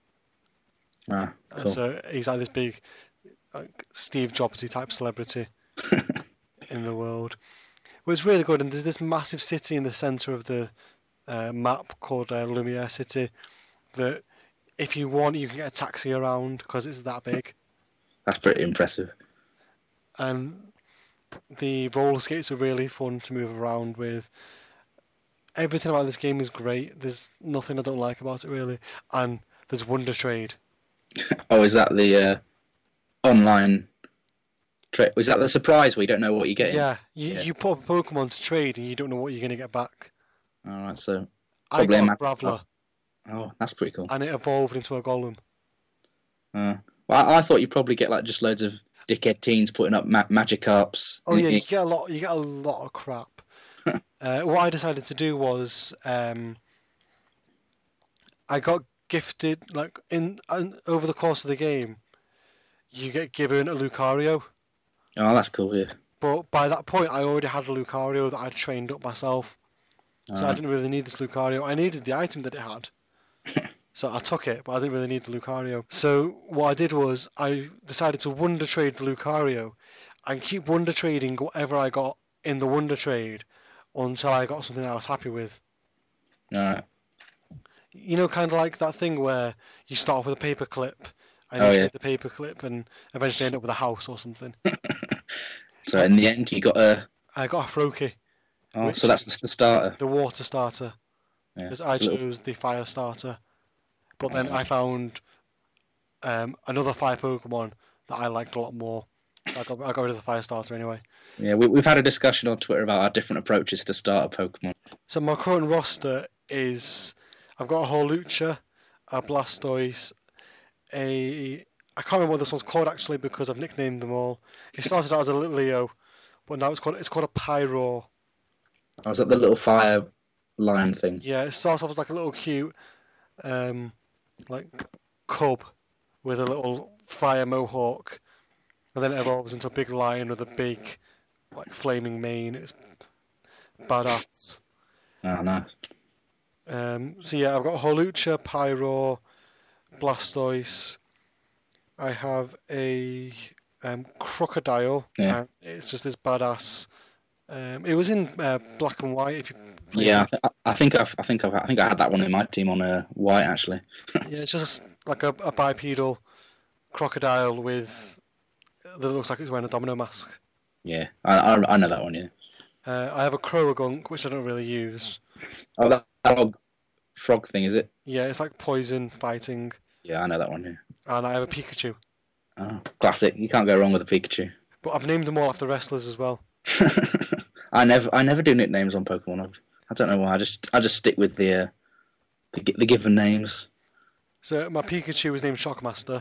Ah, And cool. so he's like this big like Steve Jobsy type celebrity in the world. Well, it's really good, and there's this massive city in the center of the uh, map called uh, Lumiere City that if you want you can get a taxi around because it's that big. That's pretty impressive. And the roller skates are really fun to move around with. Everything about this game is great. There's nothing I don't like about it really. And there's Wonder Trade. Oh, is that the uh, online trick? Was that the surprise where you don't know what you're getting? Yeah, you, Yeah. you put up a Pokemon to trade and you don't know what you're going to get back. All right. So I Probably got a a Bravler oh, that's pretty cool. and it evolved into a Golem. Uh, well, I, I thought you'd probably get like just loads of dickhead teens putting up ma- Magikarps. Oh yeah, in- you get a lot. You get a lot of crap. uh, what I decided to do was um, I got gifted like in, in over the course of the game. You get given a Lucario. Oh, that's cool. Yeah. But by that point, I already had a Lucario that I'd trained up myself. So I Alright. didn't really need this Lucario. I needed the item that it had. So I took it, but I didn't really need the Lucario. So what I did was I decided to Wonder Trade the Lucario and keep Wonder Trading whatever I got in the Wonder Trade until I got something I was happy with. All right. You know, kind of like that thing where you start off with a paper clip and Oh, you yeah. trade the paper clip and eventually end up with a house or something. So in the end, you got a. I got a Froakie, Oh, Which- so that's the, the starter. the water starter. Yeah. Because I Little- chose the fire starter. But then I found um, another fire Pokemon that I liked a lot more. So I got, I got rid of the fire starter anyway. Yeah, we, we've had a discussion on Twitter about our different approaches to start a Pokemon. So my current roster is I've got a Hawlucha, a Blastoise, a... I can't remember what this one's called, actually, because I've nicknamed them all. It started out as a little Leo, but now it's called it's called a Pyro. I was at the little fire line thing. Yeah, it starts off as like a little cute, um, like, cub with a little fire mohawk, and then it evolves into a big lion with a big, like, flaming mane. It's badass. Oh, nice. Um, so yeah, I've got Holucha, Pyro, Blastoise. I have a um, Crocodile. Yeah. Uh, it's just this badass. Um, it was in uh, black and white. If you played Yeah, I, it. th- I think I've, I think I've, I think I had that one in my team on uh, white actually. Yeah, it's just like a, a bipedal crocodile with that looks like it's wearing a domino mask. Yeah, I, I, I know that one. Yeah. Uh, I have a Croagunk, which I don't really use. Oh, that frog, frog thing is it? Yeah, it's like poison fighting. Yeah, I know that one. Yeah. And I have a Pikachu. Oh, classic. You can't go wrong with a Pikachu. But I've named them all after wrestlers as well. I never, I never do nicknames on Pokemon. I, I don't know why. I just, I just stick with the, uh, the, gi- the given names. So my Pikachu is named Shockmaster.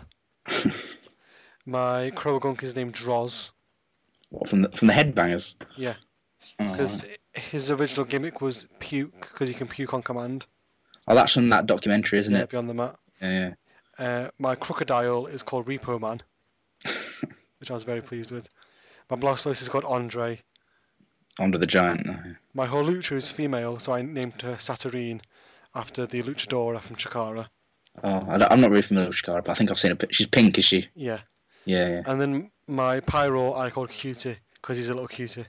My Croagunk is named Droz. What, from the from the Headbangers? Yeah. Oh, Because his original gimmick was puke, because he can puke on command. oh, that's from that documentary, isn't Yeah, it? beyond the mat. Yeah. Uh, my Crocodile is called Repo Man, which I was very pleased with. My Blastoise is called Andre. Under the Giant. No. My Holucha is female, so I named her Saturnine after the Luchadora from Chikara. Oh, I don't- I'm not really familiar with Shikara, but I think I've seen a pic. She's pink, is she? Yeah. Yeah, yeah. And then my Pyro I called Cutie, because he's a little cutie.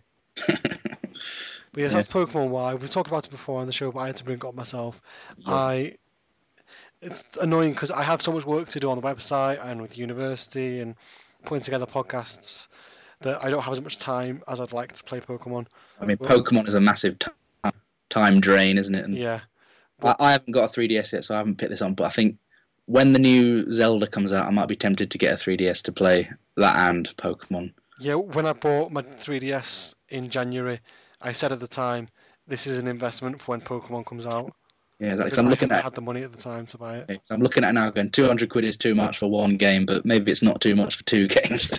But yes, Yeah. that's Pokemon Y. We've talked about it before on the show, but I had to bring it up myself. I, it's annoying because I have so much work to do on the website and with university and putting together podcasts that I don't have as much time as I'd like to play Pokemon. I mean, Pokemon is a massive t- time drain, isn't it? And Yeah, I, I haven't got a three D S yet, so I haven't picked this on. But I think when the new Zelda comes out, I might be tempted to get a three D S to play that and Pokemon. yeah. When I bought my three D S in January, I said at the time, this is an investment for when Pokemon comes out. Yeah, exactly. 'Cause Because I'm I looking hadn't at had the money at the time to buy it. so I'm looking at it now, going two hundred quid is too much for one game, but maybe it's not too much for two games.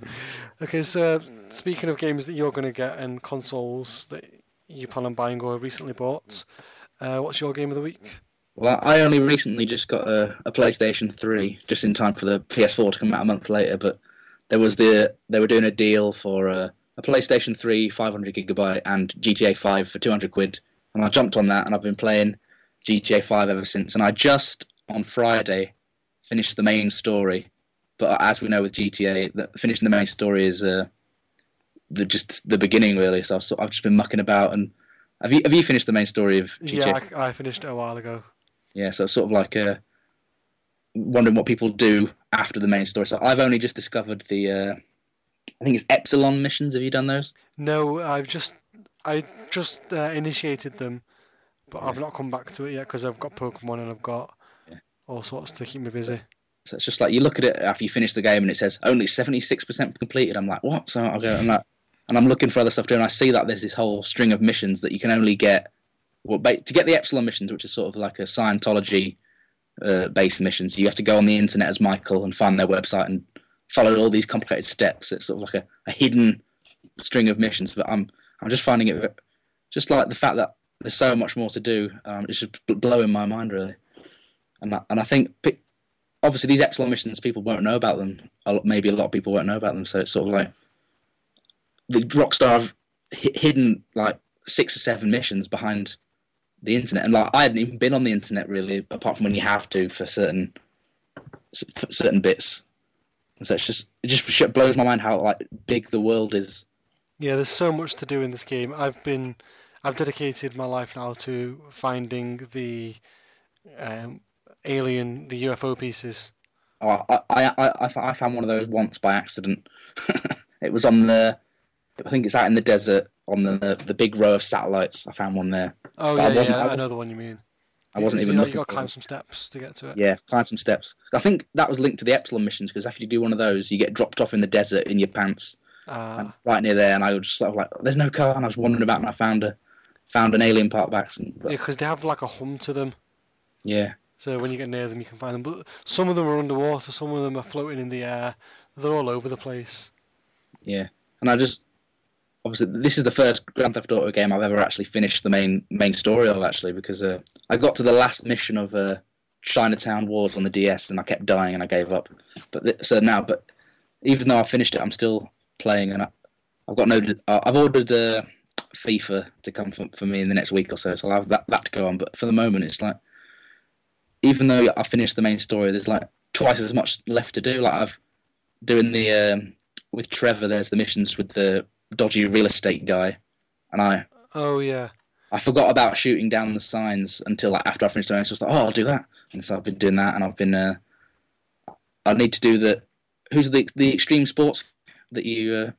Okay, so speaking of games that you're going to get and consoles that you plan on buying or have recently bought, uh, what's your game of the week? Well, I only recently just got a, a PlayStation three, just in time for the P S four to come out a month later. But there was the they were doing a deal for a, a PlayStation three, five hundred gigabyte, and G T A five for two hundred quid, and I jumped on that, and I've been playing G T A five ever since. And I just on Friday finished the main story, but as we know with G T A, the, finishing the main story is uh, the just the beginning really. So I've, sort- I've just been mucking about. And have you have you finished the main story of G T A? Yeah, I, I finished it a while ago. Yeah, so it's sort of like uh, wondering what people do after the main story. So I've only just discovered the, uh, I think it's Epsilon missions. Have you done those? No, I've just I just uh, initiated them, but I've not come back to it yet because I've got Pokemon and I've got Yeah. all sorts to keep me busy. So it's just like you look at it after you finish the game and it says only seventy-six percent completed. I'm like, what? So I'll go and like, and I'm looking for other stuff to do, and I see that there's this whole string of missions that you can only get. Well, ba- to get the Epsilon missions, which is sort of like a Scientology uh, based missions, you have to go on the internet as Michael and find their website and follow all these complicated steps. It's sort of like a, a hidden string of missions. But I'm I'm just finding it just like the fact that there's so much more to do. Um, it's just bl- blowing my mind really, and I, and I think pe- obviously these Epsilon missions people won't know about them. A lot, maybe a lot of people won't know about them. So it's sort of like the Rockstar have hi- hidden like six or seven missions behind the internet, and like I hadn't even been on the internet really, apart from when you have to for certain for certain bits. And so it's just it just blows my mind how like big the world is. Yeah, there's so much to do in this game. I've been, I've dedicated my life now to finding the um, alien, the U F O pieces. Oh, I, I I I found one of those once by accident. It was on the, I think it's out in the desert on the the big row of satellites. I found one there. Oh But I yeah, wasn't- yeah, I I know the one you mean. I wasn't you, even you looking got to for climb it. some steps to get to it. Yeah, climb some steps. I think that was linked to the Epsilon missions because after you do one of those, you get dropped off in the desert in your pants, Uh, and right near there. And I was just sort of like, "There's no car," and I was wandering about, and I found a found an alien part by accident. But, yeah, because they have like a hum to them. yeah, So when you get near them, you can find them. But some of them are underwater, some of them are floating in the air. They're all over the place. Yeah, and I just obviously this is the first Grand Theft Auto game I've ever actually finished the main main story of actually because uh, I got to the last mission of uh, Chinatown Wars on the D S and I kept dying and I gave up. But th- so now, but even though I finished it, I'm still playing and I, I've got no. I've ordered uh, FIFA to come for, for me in the next week or so, so I'll have that, that to go on. But for the moment, it's like even though I finished the main story, there's like twice as much left to do. Like I've doing the um, with Trevor. There's the missions with the dodgy real estate guy, and I Oh yeah. I forgot about shooting down the signs until like after I finished the rest. I was like, oh, I'll do that, and so I've been doing that, and I've been. Uh, I need to do the who's the the extreme sports that you. Uh,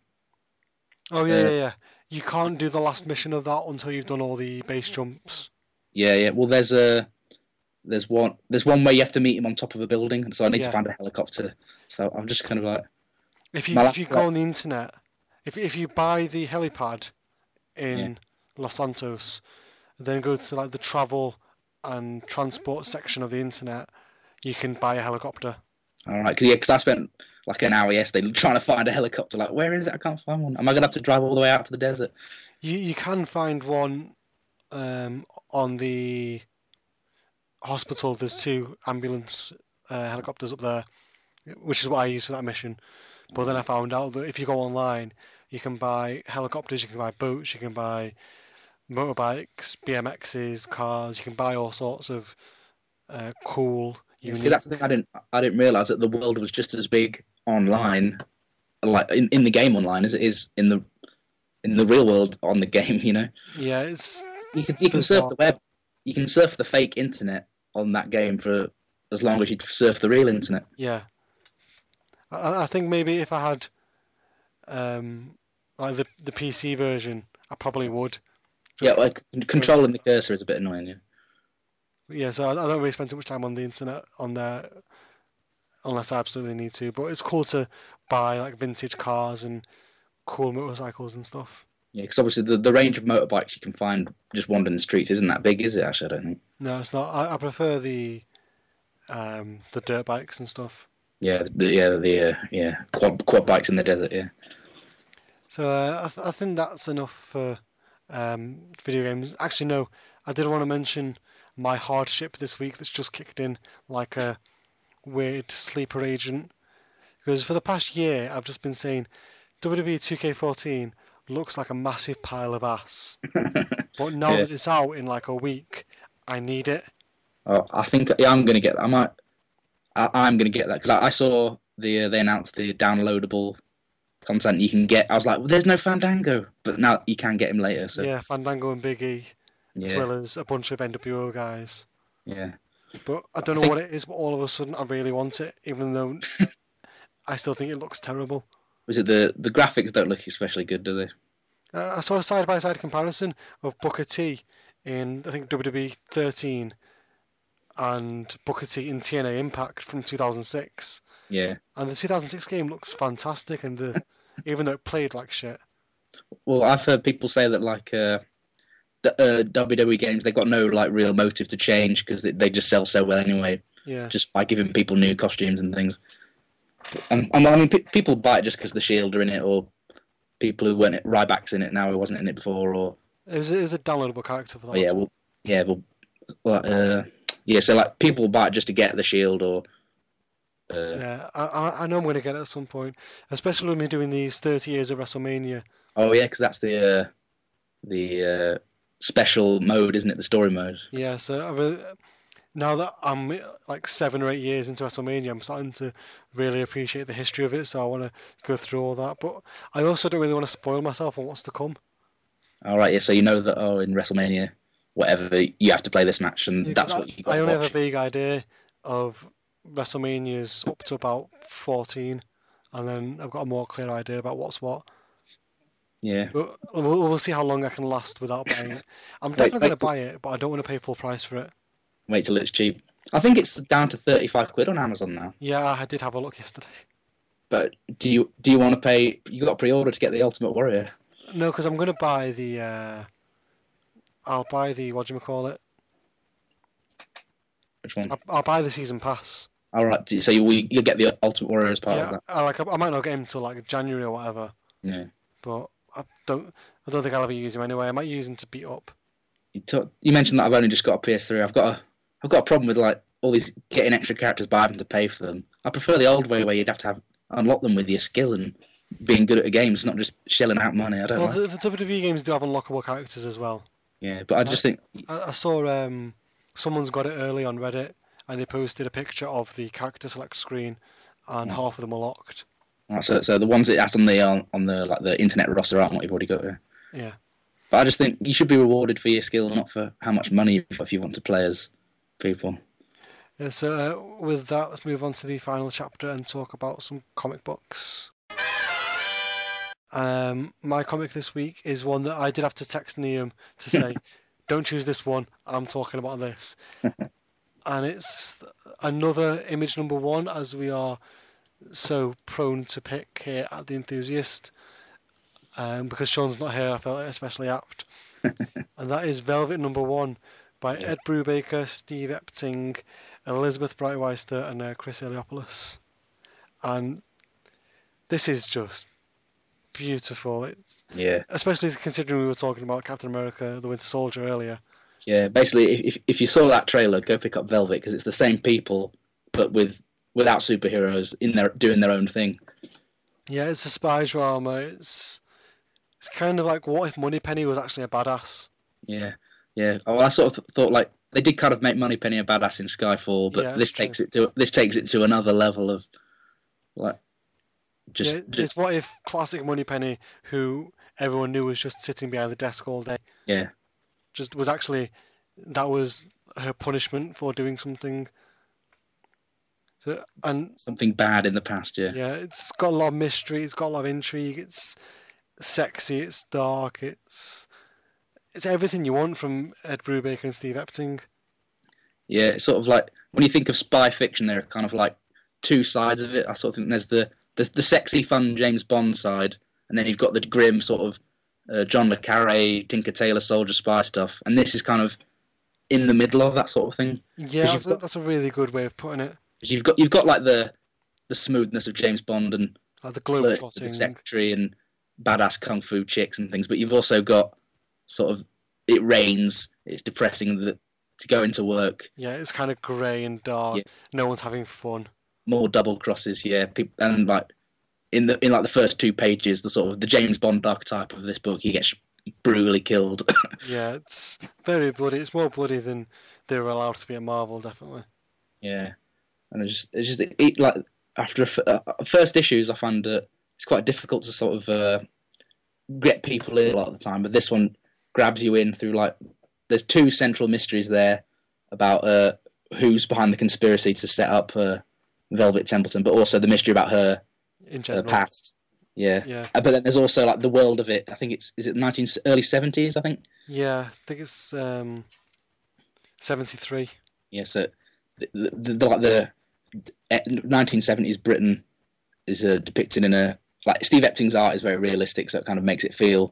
Oh yeah, Uh, yeah, yeah. You can't do the last mission of that until you've done all the base jumps. yeah, yeah. Well, there's a there's one there's one where you have to meet him on top of a building, so I need Yeah. to find a helicopter. So I'm just kind of like, If you My if last you play- go on the internet, if if you buy the helipad in Los Santos, then go to like the travel and transport section of the internet, you can buy a helicopter. all right, cause, yeah, because I spent like an hour yesterday trying to find a helicopter. Like, where is it? I can't find one. Am I gonna have to drive all the way out to the desert? You you can find one um, on the hospital. There's two ambulance uh, helicopters up there, which is what I used for that mission. But then I found out that if you go online, you can buy helicopters, you can buy boats, you can buy motorbikes, B M Xs, cars. You can buy all sorts of uh, cool, You unique. see, that's the thing. I didn't I didn't realize that the world was just as big online, like in, in the game online, as it is in the in the real world on the game. You know, Yeah, it's you can you can surf the web, you can surf the fake internet on that game for as long as you surf the real internet. yeah. I, I think maybe if I had um, like the the P C version, I probably would. Yeah, Just- like controlling the cursor is a bit annoying. Yeah. Yeah, so I, I don't really spend too much time on the internet on there unless I absolutely need to. But it's cool to buy like vintage cars and cool motorcycles and stuff. Yeah, because obviously the, the range of motorbikes you can find just wandering the streets isn't that big, is it? Actually, I don't think. No, it's not. I, I prefer the um, the dirt bikes and stuff. Yeah, the, yeah, the uh, yeah quad quad bikes in the desert. Yeah. So uh, I, th- I think that's enough for um, video games. Actually, no, I did want to mention my hardship this week that's just kicked in like a weird sleeper agent. Because for the past year, I've just been saying W W E two K fourteen looks like a massive pile of ass. But now Yeah. that it's out in like a week, I need it. Oh, I think yeah, I'm gonna get. I might. I, I'm gonna get that because I, I saw the uh, they announced the downloadable content you can get. I was like, well, there's no Fandango, but now you can get him later. So Yeah, Fandango and Big E, as yeah, well as a bunch of N W O guys. yeah. But I don't I know think- what it is, but all of a sudden I really want it, even though I still think it looks terrible. Was it the the graphics don't look especially good, do they? Uh, I saw a side-by-side comparison of Booker T in, I think, W W E thirteen and Booker T in T N A Impact from two thousand six. Yeah. And the two thousand six game looks fantastic, and the even though it played like shit. Well, I've heard people say that like uh, d- uh, W W E games they've got no like real motive to change because they, they just sell so well anyway, Yeah. just by giving people new costumes and things. And, and I mean, pe- people buy it just because the Shield are in it, or people who weren't Ryback's in it now who wasn't in it before, or It was, it was a downloadable character for that. oh, yeah, well, yeah, well, well, uh, yeah. So like people buy it just to get the Shield, or uh, Yeah, I, I I know I'm going to get it at some point, especially when we're doing these thirty years of WrestleMania. oh yeah, because that's the uh, the uh, special mode, isn't it? The story mode. Yeah, so I really, now that I'm like seven or eight years into WrestleMania, I'm starting to really appreciate the history of it. So I want to go through all that, but I also don't really want to spoil myself on what's to come. All right, yeah. So you know that oh, in WrestleMania, whatever, you have to play this match, and Yeah, 'cause that's I, what you got I to only watch. have a big idea of WrestleMania's up to about fourteen, and then I've got a more clear idea about what's what. Yeah. But we'll, we'll see how long I can last without buying it. I'm Wait, definitely going wait to buy it, but I don't want to pay full price for it. Wait till it's cheap. I think it's down to thirty-five quid on Amazon now. Yeah, I did have a look yesterday. But do you do you want to pay? You got to pre-order to get the Ultimate Warrior. No, because I'm going to buy the. Uh, I'll buy the what do you call it? Which one? I'll, I'll buy the season pass. All right. So you you'll get the Ultimate Warrior as part Yeah, of that. I, like, I might not get him until like January or whatever, Yeah. but I don't. I don't think I'll ever use him anyway. I might use him to beat up. You, talk, you mentioned that I've only just got a P S three. I've got a I've got a problem with like all these getting extra characters by having to pay for them. I prefer the old way where you'd have to have unlock them with your skill and being good at the games, not just shelling out money. I don't Well, like. the, the W W E games do have unlockable characters as well. Yeah, but I just think I, I saw um, someone's got it early on Reddit, and they posted a picture of the character select screen, and Yeah. half of them are locked. right, so, so the ones that that's on the on, on the like the internet roster aren't what you've already got there. Yeah. But I just think you should be rewarded for your skill, not for how much money you've got if you want to play as people. Yeah, so uh, with that, let's move on to the final chapter and talk about some comic books. Um, my comic this week is one that I did have to text Liam to say, don't choose this one, I'm talking about this. And it's another Image number one, as we are so prone to pick here at The Enthusiast. Um, because Sean's not here, I felt it especially apt. And that is Velvet number one by Ed Brubaker, Steve Epting, Elizabeth Brightweister, and uh, Chris Eliopoulos. And this is just beautiful. It's, Yeah, especially considering we were talking about Captain America, the Winter Soldier earlier. yeah. Basically, if if you saw that trailer, go pick up Velvet because it's the same people, but with without superheroes in their doing their own thing. Yeah, it's a spy drama. It's it's kind of like what if Moneypenny was actually a badass? Yeah, yeah. Oh, I sort of th- thought like they did kind of make Moneypenny a badass in Skyfall, but Yeah, this true. takes it to this takes it to another level of like just, Yeah, just it's what if classic Moneypenny, who everyone knew was just sitting behind the desk all day, yeah, just was actually that was her punishment for doing something. So and something bad in the past. Yeah, yeah, it's got a lot of mystery. It's got a lot of intrigue. It's sexy. It's dark. It's it's everything you want from Ed Brubaker and Steve Epting. yeah. It's sort of like when you think of spy fiction, there are kind of like two sides of it. I sort of think there's the the, the sexy, fun James Bond side, and then you've got the grim sort of uh, John le Carré, Tinker Tailor, soldier spy stuff, and this is kind of in the middle of that sort of thing. Yeah, 'Cause that's, you've got- a, that's a really good way of putting it. 'Cause You've got you've got like the the smoothness of James Bond and Like the flirt with the globetrotting. secretary and badass kung fu chicks and things, but you've also got sort of it rains, it's depressing the, to go into work, Yeah, it's kind of grey and dark. Yeah. No one's having fun. more double crosses, yeah, peop and like in the in like the first two pages, the sort of the James Bond archetype of this book, he gets brutally killed. Yeah, it's very bloody. It's more bloody than they were allowed to be at Marvel, definitely. Yeah, and it's just it's just it, like after a f- uh, first issues, I find uh, it's quite difficult to sort of uh, get people in a lot of the time, but this one grabs you in through like there's two central mysteries there about uh, who's behind the conspiracy to set up uh, Velvet Templeton, but also the mystery about her In uh, general. past. Yeah, Yeah. Uh, but then there's also like the world of it. I think it's is it nineteen early seventies. I think. Yeah, I think it's um, seventy-three. Yeah, so the, the, the like the eh, nineteen seventies Britain is uh, depicted in a like Steve Epting's art is very realistic, so it kind of makes it feel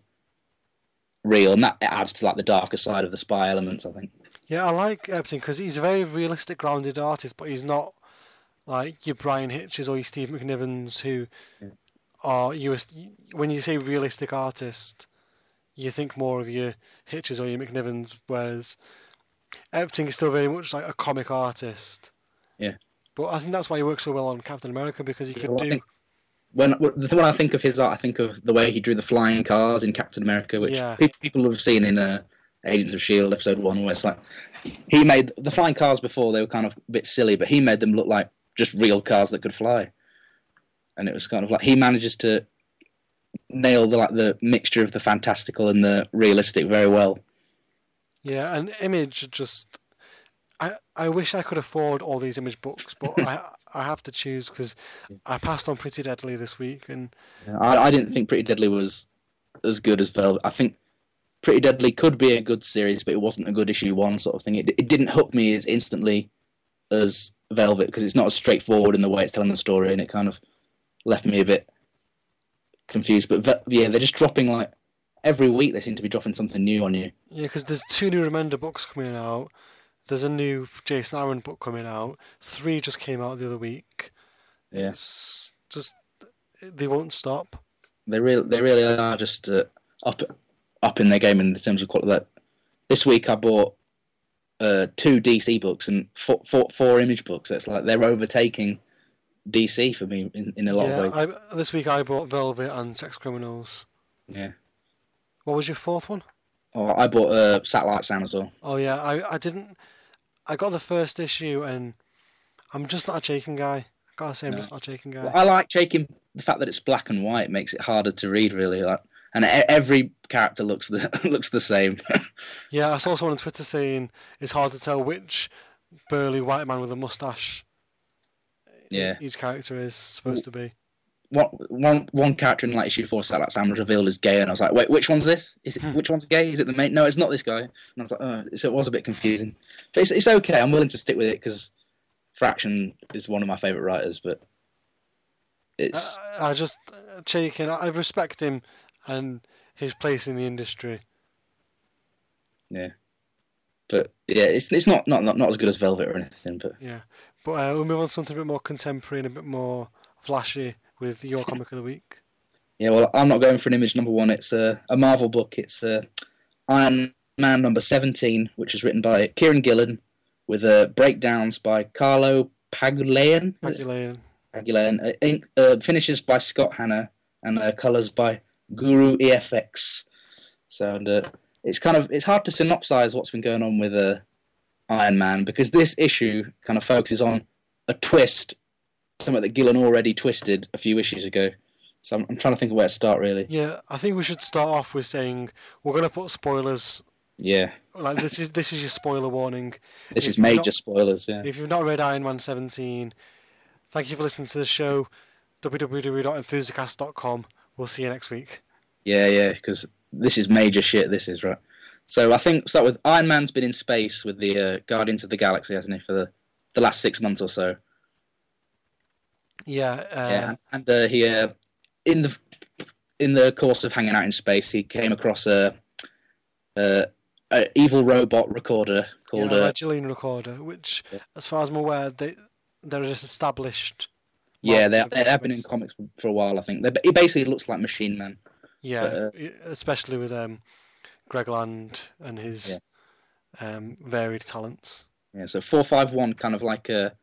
real, and that adds to like the darker side of the spy elements, I think. Yeah, I like Epting because he's a very realistic, grounded artist, but he's not like your Brian Hitches or your Steve McNivens, who are you. When you say realistic artist, you think more of your Hitches or your McNivens, whereas Epting is still very much like a comic artist. Yeah. But I think that's why he works so well on Captain America, because he could Well, I do. think when the when I think of his art, I think of the way he drew the flying cars in Captain America, which Yeah. pe- people have seen in uh, Agents of S H I E L D episode one, where it's like he made the flying cars before they were kind of a bit silly, but he made them look like just real cars that could fly, and it was kind of like he manages to nail the like the mixture of the fantastical and the realistic very well. Yeah, and Image just. I, I wish I could afford all these Image books, but I I have to choose because I passed on Pretty Deadly this week, and I, I didn't think Pretty Deadly was as good as Velvet. I think Pretty Deadly could be a good series, but it wasn't a good issue one sort of thing. It, it didn't hook me as instantly as Velvet because it's not as straightforward in the way it's telling the story, and it kind of left me a bit confused. But Ve- yeah, they're just dropping like every week. They seem to be dropping something new on you. yeah, because there's two new Remender books coming out. there's a new Jason Aaron book coming out. Three just came out the other week. Yeah. It's just they won't stop. They really, they really are just uh, up, up in their game in terms of quality. That this week I bought uh, two D C books and four, four, four Image books. So it's like they're overtaking D C for me in, in a lot yeah, of ways. I, this week I bought Velvet and Sex Criminals. Yeah. What was your fourth one? Oh, I bought uh, Satellite Sound as well. Oh yeah, I I didn't. I got the first issue and I'm just not a Chaykin guy. I gotta say, I'm No. just not a Chaykin guy. Well, I like Chaykin. The fact that it's black and white makes it harder to read, really. Like, and e- every character looks the looks the same. Yeah, I saw someone on Twitter saying it's hard to tell which burly white man with a mustache Yeah. each character is supposed to be. One, one, one character in like issue four, Satellite Sam, was revealed as gay, and I was like, "Wait, which one's this? Is it which one's gay? Is it the main? No, it's not this guy." And I was like, "Oh," so it was a bit confusing, but it's it's okay. I'm willing to stick with it because Fraction is one of my favorite writers, but it's I, I just Chaykin. I respect him and his place in the industry. yeah, but yeah, it's it's not not not, not as good as Velvet or anything, but Yeah, but uh, we'll move on to something a bit more contemporary and a bit more flashy with your comic of the week. yeah. Well, I'm not going for an Image number one. It's a a Marvel book. It's uh, Iron Man number seventeen, which is written by Kieran Gillen, with uh, breakdowns by Carlo Pagulayan. Pagulayan. Pagulayan. Uh, ink, uh, finishes by Scott Hanna, and uh, colours by Guru E F X. So and, uh, it's kind of it's hard to synopsize what's been going on with uh, Iron Man, because this issue kind of focuses on a twist, something that Gillen already twisted a few issues ago. So I'm, I'm trying to think of where to start, really. Yeah, I think we should start off with saying we're going to put spoilers. Yeah, Like this is this is your spoiler warning. this If is you've major not- spoilers. Yeah, If you've not read Iron Man seventeen, thank you for listening to the show. w w w dot enthusiast dot com. We'll see you next week. yeah, yeah. Because this is major shit. This is right. So I think start with Iron Man's been in space with the uh, Guardians of the Galaxy, hasn't he, for the, the last six months or so. Yeah, uh, Yeah, and uh, he uh, in the in the course of hanging out in space, he came across a, a, a evil robot recorder called yeah, uh, a Magellanian recorder, which, Yeah. as far as I'm aware, they they're just established. yeah, they Marvel they have been in comics. comics for, for a while, I think. They, he basically looks like Machine Man. Yeah, But, uh, e- especially with um, Greg Land and his um, varied talents. Yeah, so four five one kind of like uh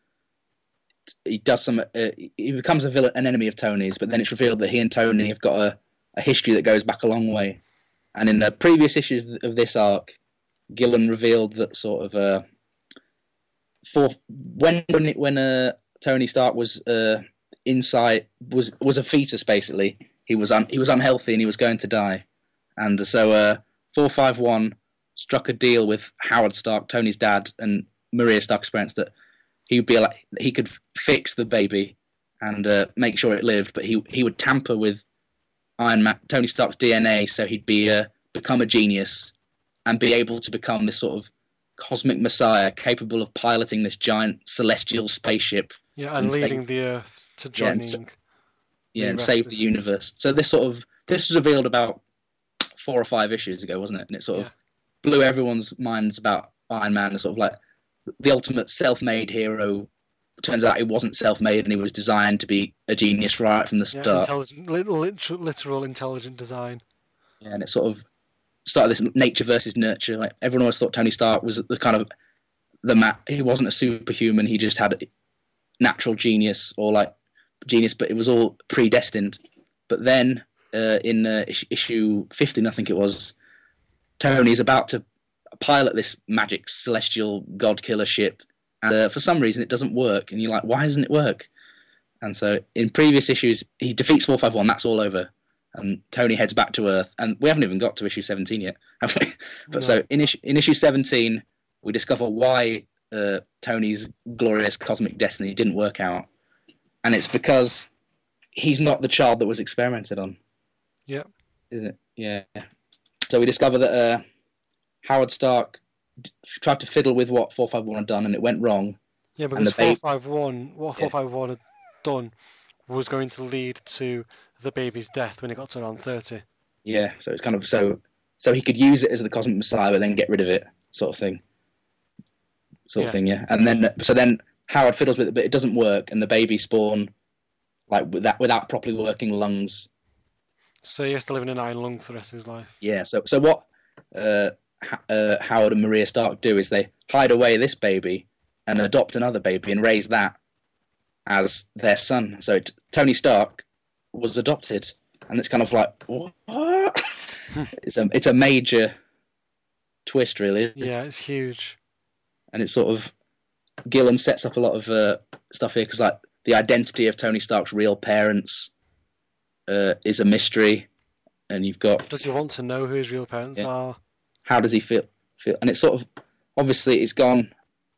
he does some. Uh, he becomes a villain, an enemy of Tony's, but then it's revealed that he and Tony have got a, a history that goes back a long way. And in the previous issues of this arc, Gillen revealed that sort of uh, for when when it, when uh, Tony Stark was uh, inside was was a fetus basically. He was un, he was unhealthy and he was going to die, and so uh, four five one struck a deal with Howard Stark, Tony's dad, and Maria Stark's parents that he'd be like he could fix the baby and uh, make sure it lived, but he he would tamper with Iron Man, Tony Stark's D N A, so he'd be uh, become a genius and be able to become this sort of cosmic messiah capable of piloting this giant celestial spaceship. Yeah, and And save- leading the Earth to Yeah, and joining. so- Yeah, the and rest save of the the- universe. So this sort of this was revealed about four or five issues ago, wasn't it? And it sort Yeah. of blew everyone's minds about Iron Man as sort of like the ultimate self-made hero. Turns out he wasn't self-made, and he was designed to be a genius right from the Yeah, start. intelligent, lit- literal, literal intelligent design. Yeah, and it sort of started this nature versus nurture. Like everyone always thought Tony Stark was the kind of the ma He wasn't a superhuman. He just had natural genius or like genius, but it was all predestined. But then uh, in uh, is- issue fifteen, I think it was, Tony's about to pilot this magic celestial god killer ship, and uh, for some reason it doesn't work. And you're like, why doesn't it work? And so in previous issues, he defeats four five one. That's all over. And Tony heads back to Earth, and we haven't even got to issue seventeen yet, have we? But No. so in issue, in issue seventeen, we discover why uh, Tony's glorious cosmic destiny didn't work out, and it's because he's not the child that was experimented on. Yeah. Is it? Yeah. So we discover that uh, Howard Stark d- tried to fiddle with what four five one had done, and it went wrong. Yeah, And because the babe- four five one, what Yeah. four five one had done was going to lead to the baby's death when it got to around thirty. Yeah. So it's kind of so so he could use it as the cosmic messiah, but then get rid of it, sort of thing. sort Yeah. of thing. Yeah, and then so then Howard fiddles with it, but it doesn't work, and the babies spawn like without without properly working lungs. So he has to live in an iron lung for the rest of his life. Yeah. So so what uh, ha- uh, Howard and Maria Stark do is they hide away this baby and adopt another baby and raise that as their son. So it, Tony Stark was adopted, and it's kind of like what? it's a it's a major twist, really. Yeah, it's huge. And it's sort of Gillen sets up a lot of uh, stuff here because like the identity of Tony Stark's real parents uh, is a mystery, and you've got Does he want to know who his real parents Yeah. are? how does he feel feel, and it's sort of obviously it's gone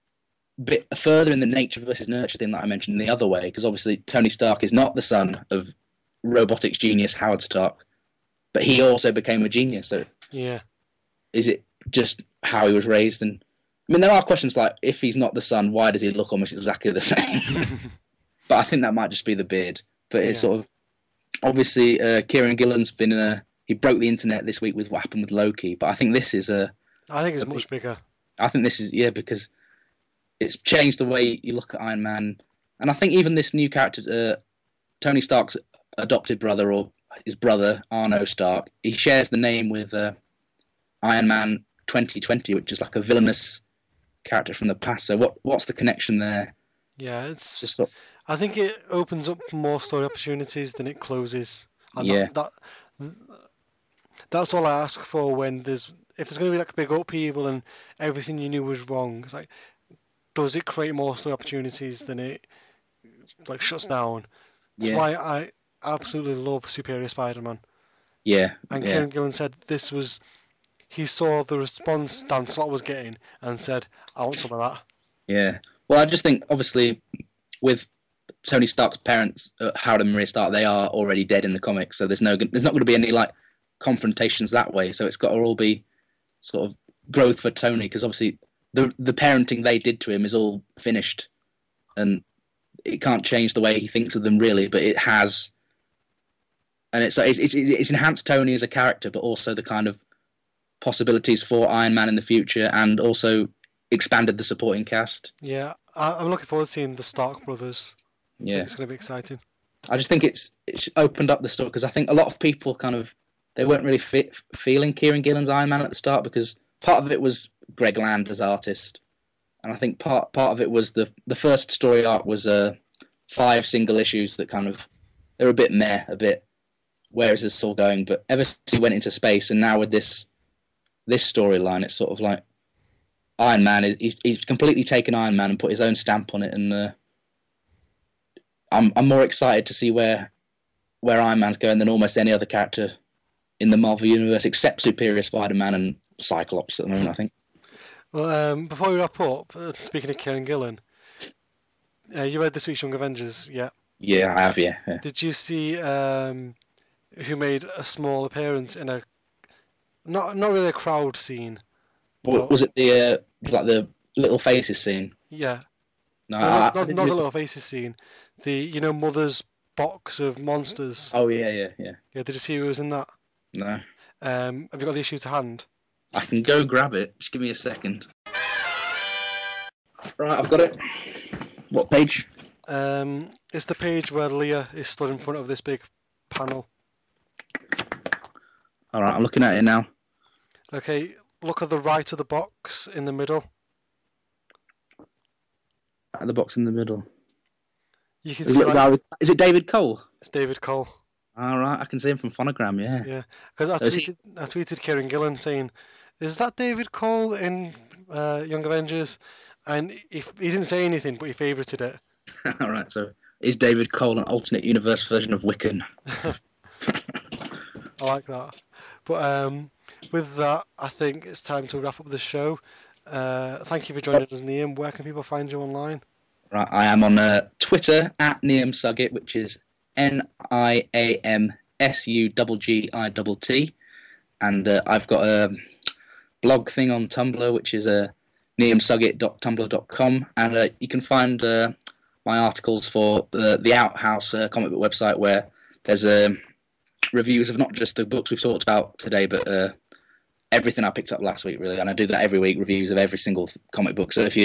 a bit further in the nature versus nurture thing that I mentioned the other way because obviously Tony Stark is not the son of robotics genius Howard Stark, but he also became a genius. So Yeah. is it just how he was raised? And I mean, there are questions like, if he's not the son, why does he look almost exactly the same? But I think that might just be the beard. But it's Yeah. sort of obviously uh, Kieran Gillen's been a he broke the internet this week with what happened with Loki. But I think this is a I think it's much bigger. I think this is yeah because it's changed the way you look at Iron Man, and I think even this new character, uh, Tony Stark's adopted brother or his brother Arno Stark, he shares the name with uh, Iron Man twenty twenty, which is like a villainous character from the past. So what what's the connection there? Yeah, it's. Just sort- I think it opens up more story opportunities than it closes. And Yeah. That, that, that's all I ask for when there's if there's going to be like a big upheaval and everything you knew was wrong. It's like, does it create more story opportunities than it like shuts down? That's Yeah. why I absolutely love Superior Spider-Man. yeah, And yeah, Kieran Gillen said this was. He saw the response Dan Slott was getting and said, "I want some of that." yeah. Well, I just think obviously with Tony Stark's parents, uh, Howard and Maria Stark, they are already dead in the comics, so there's no there's not going to be any like confrontations that way. So it's got to all be sort of growth for Tony because obviously the the parenting they did to him is all finished, and it can't change the way he thinks of them really, but it has, and it's it's it's, it's enhanced Tony as a character, but also the kind of possibilities for Iron Man in the future, and also expanded the supporting cast. Yeah, I, I'm looking forward to seeing the Stark brothers. I Yeah, think it's going to be exciting. I just think it's it's opened up the story because I think a lot of people kind of they weren't really fit, feeling Kieran Gillen's Iron Man at the start because part of it was Greg Land as artist, and I think part part of it was the the first story arc was uh, five single issues that kind of they were a bit meh, a bit where is this all going? But ever since he went into space, and now with this this storyline, it's sort of like Iron Man is he's, he's completely taken Iron Man and put his own stamp on it, and uh, I'm I'm more excited to see where where Iron Man's going than almost any other character in the Marvel universe, except Superior Spider-Man and Cyclops at the moment, I think. Well, um, before we wrap up, uh, speaking of Kieran Gillen, uh, you read this week's Young Avengers, yeah? Yeah, I have. Yeah, yeah. Did you see um, who made a small appearance in a not not really a crowd scene? What, was it the uh, like the little faces scene? Yeah, No, no, I- not, I not, didn't not the re- little faces scene. The you know Mother's box of monsters. Oh yeah, yeah, yeah. Yeah, did you see who was in that? No, Um, have you got the issue to hand? I can go grab it. Just give me a second. Right, I've got it. What page? Um, it's the page where Leah is stood in front of this big panel. All right, I'm looking at it now. Okay, look at the right of the box in the middle. At the box in the middle. You can Is see it, like, is it David Cole? it's David Cole. All right, I can see him from Phonogram. Yeah. Yeah, because I So is he- tweeted, I tweeted Kieran Gillen saying, "Is that David Cole in uh, Young Avengers?" And he, he didn't say anything, but he favourited it. All right. So is David Cole an alternate universe version of Wiccan? I like that. But um, with that, I think it's time to wrap up the show. Uh, thank you for joining us, Liam. Where can people find you online? Right, I am on uh, Twitter at Niam Sugget, which is N I A M S U G G I T T, and uh, I've got a blog thing on Tumblr, which is uh, niam sugget dot tumblr dot com, and uh, you can find uh, my articles for the the Outhouse uh, comic book website, where there's um, reviews of not just the books we've talked about today, but uh, everything I picked up last week, really. And I do that every week, reviews of every single comic book. So if you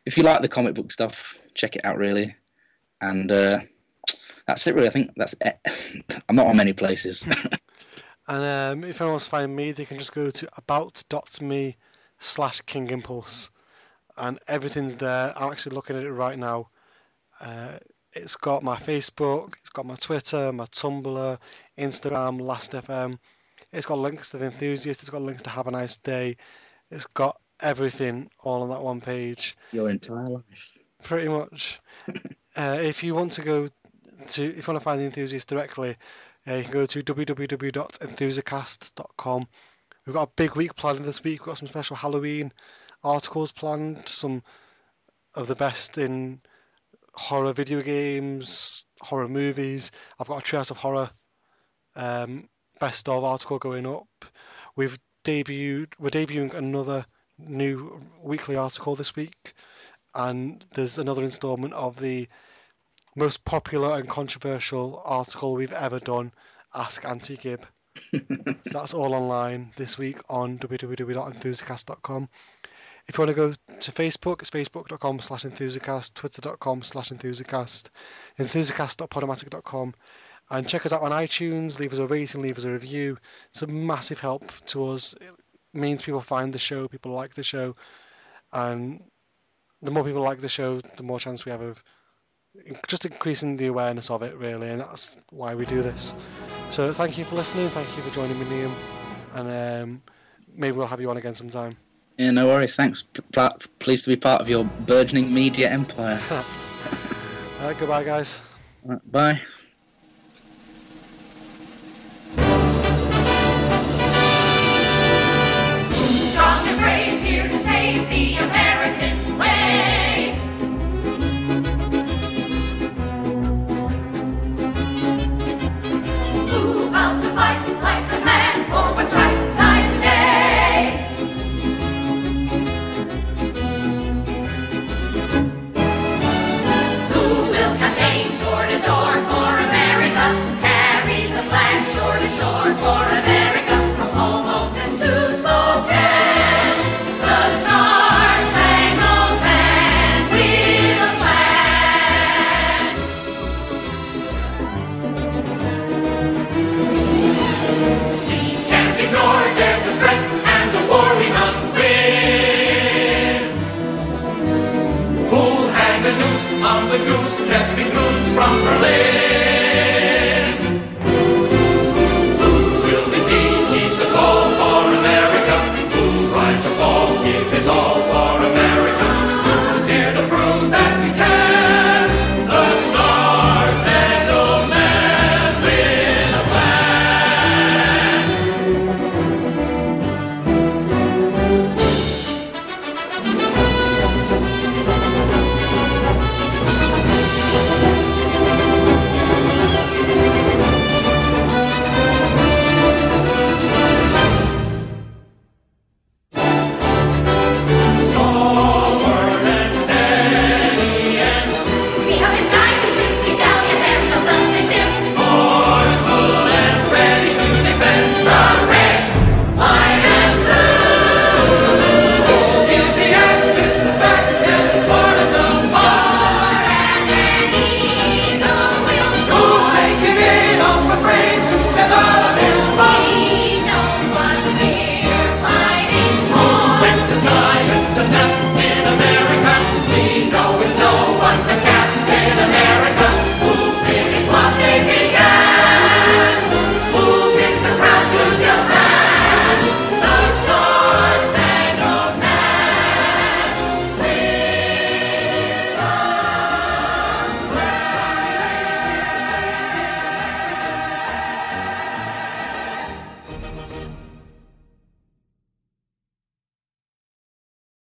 if you like the comic book stuff, check it out, really. And uh, that's it, really. I think that's it. I'm not on many places. And um, if anyone wants to find me, they can just go to about.me slash King Impulse. And everything's there. I'm actually looking at it right now. Uh, it's got my Facebook, it's got my Twitter, my Tumblr, Instagram, Last F M. It's got links to The Enthusiast, it's got links to Have a Nice Day. It's got everything all on that one page. Your entire life. Pretty much. uh, if you want to go to, if you want to find The Enthusiast directly, uh, you can go to w w w dot enthusiast dot com. We've got a big week planned this week. We've got some special Halloween articles planned, some of the best in horror video games, horror movies. I've got a Treehouse of Horror um, best of article going up. We've debuted, we're debuting another new weekly article this week, and there's another instalment of the most popular and controversial article we've ever done, Ask Auntie Gib. So that's all online this week on w w w dot enthusiast dot com. If you want to go to Facebook, it's facebook dot com slash enthusiast, twitter dot com slash enthusiast, enthusiast dot podomatic dot com, and check us out on iTunes. Leave us a rating, leave us a review. It's a massive help to us. It means people find the show, people like the show, and the more people like the show, the more chance we have of just increasing the awareness of it, really, and that's why we do this. So thank you for listening, thank you for joining me, Liam, and um, maybe we'll have you on again sometime. Yeah, no worries, thanks. P- pl- pleased to be part of your burgeoning media empire. Alright, goodbye guys. Right, bye. Strong and brave, here to save the American way. Who vows to fight like a man for what's right night and day? Who will campaign door to door for America? Carry the flag shore to shore for America. From Hoboken to Spokane, the Star-Spangled Banner with a flag. We can't ignore, there's a threat, and the war we must win. Who'll hang the noose on the goose that we goons from Berlin?